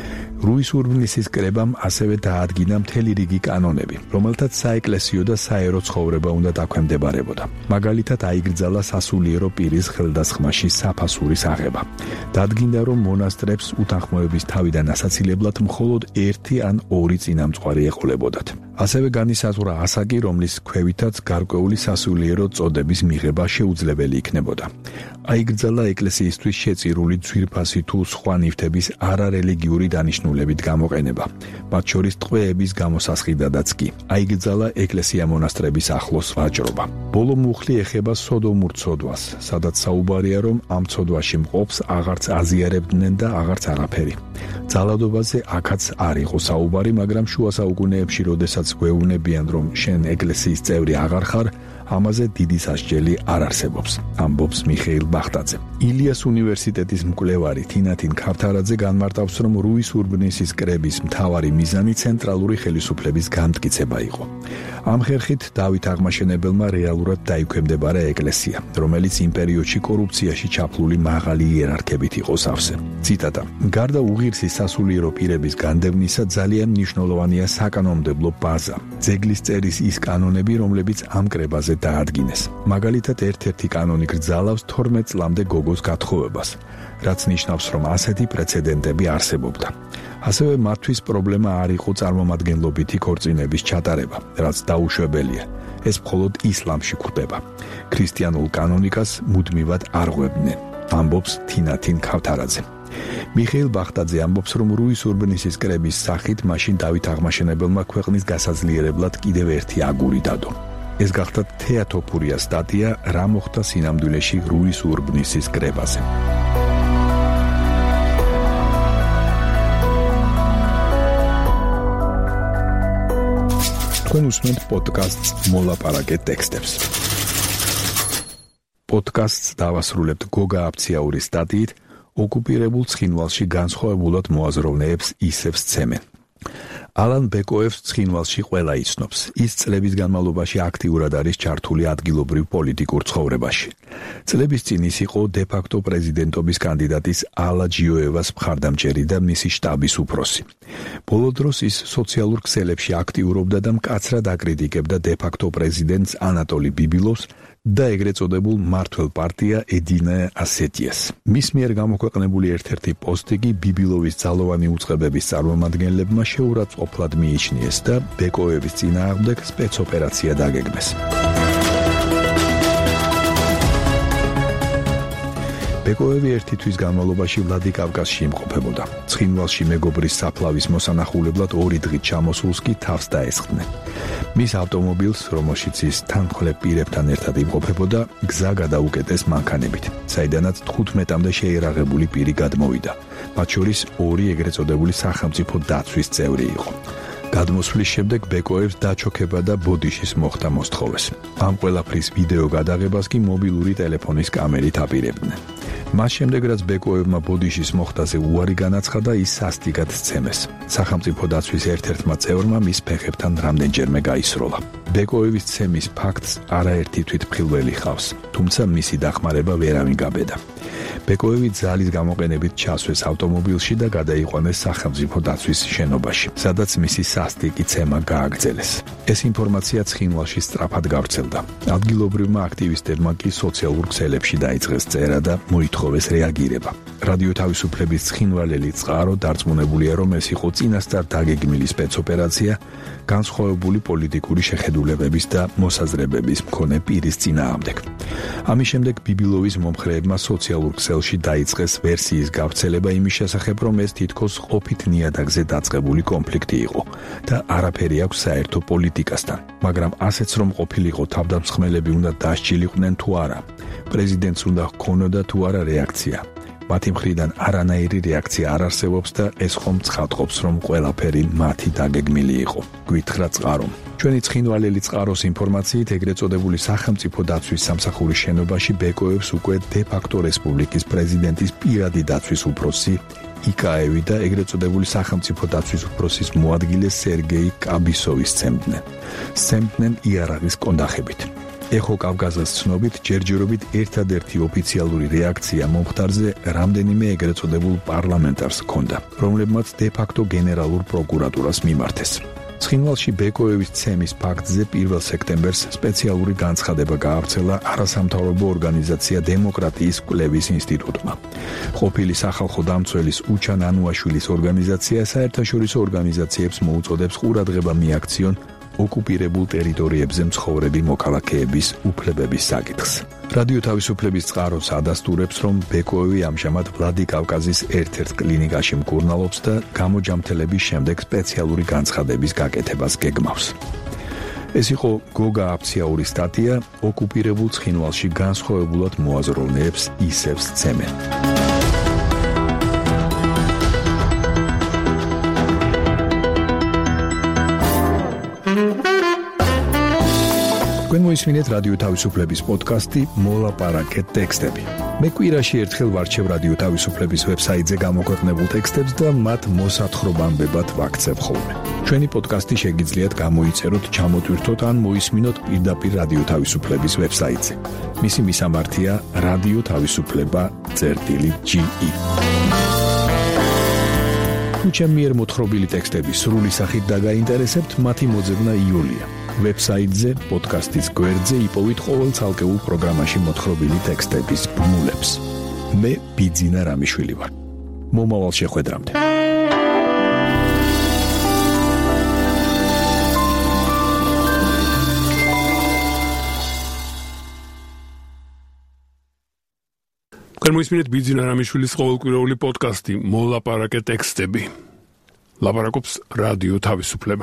რუის ურბნისის კრებამ ასევე დაადგინა მთელი რიგი კანონები, რომელთაც საეკლესიო და საერო ცხოვრება უნდა დაქვემდებარებოდა. მაგალითად აიგრძალა სასულიერო პირის ხელდასხმაში საფასურის აღება. დადგინდა, რომ მონასტრებს უთანხმოების თავიდან ასაცილებლად მხოლოდ ერთი ან ორი წინამძღვარი ეყოლებოდათ. ასევე განისაზღვრა ასაკი, რომლის ქვევითაც გარკვეული სასულიერო წოდების მიღება შეუძლებელი იქნებოდა. აიგრძალა ეკლესიისთვის შეწირული ძვირფასი თუ სხვა ნივთების არარელიგიური დანიშნულებით გამოყენება, მათ შორის ტყვეების გამოსასყიდადაც კი. აიგრძალა ეკლესია-მონასტრების ახლოს ვაჭრობა. ბოლო მუხლი ეხება სოდომურ ცოდვას, სადაც საუბარია, რომ ამ ცოდვაში მყოფს აღარც აზიარებდნენ და აღარც არაფერი. ძალადობაზე აქაც არ იყო საუბარი, მაგრამ შუა საუკუნეებში, როდესაც გვეუბნებიან, რომ შენ ეკლესიის წევრი აღარ ხარ, ამაზე დიდი სასჯელი არ არსებობს, ამბობს მიხეილ ბახტაძე. ილიას უნივერსიტეტის მკვლევარი თინათინ ქავთარაძე განმარტავს, რომ რუის ურბნისის კრების მთავარი მიზანი ცენტრალური ხელისუფლების განმტკიცება იყო. ამ ხერხით დავით აღმაშენებელმა რეალურად დაიქვემდებარა ეკლესია, რომელიც იმ პერიოდში კორუფციაში ჩაფლული მაღალი იერარქებით იყო სავსე. ციტატა: გარდა უღირსი სასულიერო პირების განდევნისა, ძალიან მნიშვნელოვანია საკანონმდებლო ბაზა, ძეგლის წერის ის კანონები, რომლებიც ამ კრებაზე დაადგინეს. მაგალითად, ერთ-ერთი კანონი გრძალავს თორმეტ წლამდე გოგოს გათხოვებას, რაც ნიშნავს, რომ ასეთი პრეცედენტები არსებობდა. ასევე მათთვის პრობლემა არ იყო წარმომადგენლობითი ქორწინების ჩატარება, რაც დაუშვებელია. ეს მხოლოდ ისლამში გვხვდება. ქრისტიანულ კანონიკას მუდმივად არღვევდნენ, ამბობს თინათინ ქავთარაძე. მიხეილ ბახტაძე ამბობს, რომ რუის ურბნისის კრების სახით მაშინ დავით აღმაშენებელმა ქვეყნის გასაძლიერებლად კიდევ ერთი აგური დადო. ეს გახდა თეატოფურიას სტატია რა მოხდა სინამდვილეში რუის ურბნისის კრებაზე. თქვენ უსმენთ პოდკასტს მოლაპარაკე ტექსტებს. პოდკასტს დავასრულებთ გოგა აფციაურის სტატიით ოკუპირებულ ცხინვალში განსხვავებულად მოაზროვნეებს ისევ სცემენ. ალან ბეკოევს ცხინვალში ყველა იცნობს. ის წლების განმავლობაში აქტიურად არის ჩართული ადგილობრივ პოლიტიკურ ცხოვრებაში. წლების წინ ის იყო დე-ფაქტო პრეზიდენტობის კანდიდატის ალა ჯიოევას მხარდამჭერი და მისი შტაბის უფროსი. ბოლო დროს ის სოციალურ ქსელებში აქტიურობდა და მკაცრად აკრიტიკებდა დე-ფაქტო პრეზიდენტს ანატოლი ბიბილოვს და ეგრეთ წოდებულ მმართველ პარტია ედინა ასეტიას. მის მიერ გამოქვეყნებული ერთ-ერთი პოსტი კი ბიბილოვის ძალოვანი უწყებების წარმომადგენლებმა შეურაცხყოფლად მიიჩნიეს და ბეკოევის წინააღმდეგ სპეცოპერაცია დაგეგმეს. ბეკოევი ერთი თვის განმავლობაში ვლადიკავკაზში იმყოფებოდა. ცხინვალში მეგობრის საფლავის მოსანახულებლად ორი დღით ჩამოსულს კი თავს დაესხდნენ. მის ავტომობილს, რომელშიც ის თანმხლებ პირებთან ერთად იმყოფებოდა, გზა გადაუკეტეს მანქანებით, საიდანაც თხუთმეტამდე შეერაღებული პირი გადმოვიდა. მათ შორის ორი ეგრეთ წოდებული სახელმწიფო დაცვის წევრი იყო. გადმოსვლის შემდეგ ბეკოებს დაჩოქება და ბოდიშის მოხდა მოსთხოვეს. ამ ყველაფრის ვიდეო გადაღებას კი მობილური ტელეფონის კამერით აპირებდნენ. მას შემდეგ რაც ბეკოებმა ბოდიშის მოხდაზე უარი განაცხადა, ის სასტიკად სცემეს. სახელმწიფო დაცვის ერთ-ერთმა წევრმა მის ფეხებთან რამდენჯერმე გაისროლა. ბეკოევის ცემის ფაქტს არაერთი თვითმხილველი ჰყავს, თუმცა მისი დახმარება ვერავინ გაბედა. ბეკოევი ძალის გამოყენებით ჩასვეს ავტომობილში და გადაიყვანეს სახელმწიფო დაცვის შენობაში, სადაც მისი სასტიკი ცემა გააგრძელეს. ეს ინფორმაცია ცხინვალში სწრაფად გავრცელდა. ადგილობრივმა აქტივისტებმა კი სოციალურ ქსელებში დაიწყეს წერა და მოითხოვეს რეაგირება. რადიო თავისუფლების ცხინვალელი წყარო დარწმუნებულია, რომ ეს იყო წინასწარ დაგეგმილი სპეცოპერაცია, განსხვავებული პოლიტიკური შეხედულებების და მოსაზრებების მქონე პირის წინააღმდეგ. ამის შემდეგ ბიბილოვის მომხრეებმა სოციალურ ქსელში დაიწყეს ვერსიის გავრცელება იმის შესახებ, რომ ეს თითქოს ყოფით ნიადაგზე დაწყებული კონფლიქტი იყო და არაფერი აქვს საერთო პოლიტიკასთან. მაგრამ ასეც რომ ყოფილიყო თავდამსხმელები უნდა დასჯილიყვნენ თუ არა, პრეზიდენტს უნდა ჰქონოდა თუ არა რეაქცია. მათი მხრიდან არანაირი რეაქცია არ არსებობს და ეს ხომ ცხადყოფს, რომ ყველაფერი მათი დაგეგმილი იყო. გვითხრა წყარომ. ჩვენი ცხინვალელი წყაროს ინფორმაციით, ეგრეთ წოდებული სახელმწიფო დაცვის სამსახურის შენობაში ბეკოევს უკვე დე-ფაქტო რესპუბლიკის პრეზიდენტის პირადი დაცვის უფროსი იკაევი და ეგრეთ წოდებული სახელმწიფო დაცვის უფროსის მოადგილე სერგეი კაბისოვი სცემდნენ. სცემდნენ იარაღის კონდახებით. ეხო კავკასიის ცნობით ჯერჯერობით ერთადერთი ოფიციალური რეაქცია მომხდარზე რამდენიმე ეგრეთ წოდებულ პარლამენტარს ჰქონდა, რომლებმაც დე-ფაქტო გენერალურ პროკურატურას მიმართეს. ცხინვალში ბეკოევის ცემის ფაქტზე პირველ სექტემბერს სპეციალური განცხადება გაავრცელა არასამთავრობო ორგანიზაცია დემოკრატიის კვლევის ინსტიტუტმა. ყოფილი სახალხო დამცველის უჩან ანუაშვილის ორგანიზაცია საერთაშორისო ორგანიზაციებს მოუწოდებს ყურადღება მიაქციონ ოკუპირებულ ტერიტორიებზე მცხოვრები მოქალაქეების უფლებების საკითხს. რადიო თავისუფლების წყაროს ადასტურებს, რომ ბეკოევი ამჟამად ვლადიკავკაზის ერთ-ერთ კლინიკაში მკურნალობს და გამოჯამთელების შემდეგ სპეციალური განცხადების გაკეთებას გეგმავს. ეს იყო გოგა აფციაური სტატია ოკუპირებულ ცხინვალში განსხვავებულად მოაზროვნეებს ისევ სცემენ. თქვენ მოისმინეთ რადიო თავისუფლების პოდკასტი მოლაპარაკეთ ტექსტები. მე კვირაში ერთხელ ვარჩევ რადიო თავისუფლების ვებსაიტზე გამოქვეყნებულ ტექსტებს და მათ მოსათხრობამდებად ვაქცევ ხოლმე. ჩვენი პოდკასტი შეგიძლიათ გამოიწეროთ, ჩამოტვირთოთ ან მოისმინოთ პირდაპირ რადიო თავისუფლების ვებსაიტზე. მისი მისამართია რადიო თავისუფლება წერტილი ჯი ი. თუ ჩემი მიერ მოთხრობილი ტექსტები სრული სახით დაგაინტერესებთ, მათი მოძებნა იოლია. ვებსაიტზე, პოდკასტის გვერდზე იპოვით ყოველ ცალკეულ პროგრამაში მოთხრობილი ტექსტების ბმულებს. მე ბიძინა რამიშვილი ვარ. მომავალ შეხვედრამდე. თქვენ მოისმინეთ ბიძინა რამიშვილის ყოველკვირეული პოდკასტი მოლაპარაკეთ ტექსტები. ლაპარაკობს რადიო თავისუფლება.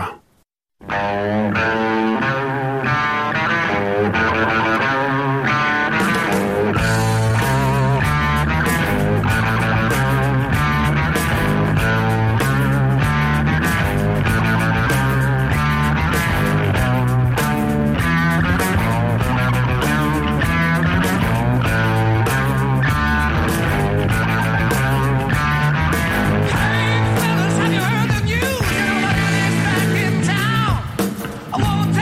I want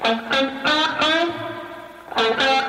Thank you.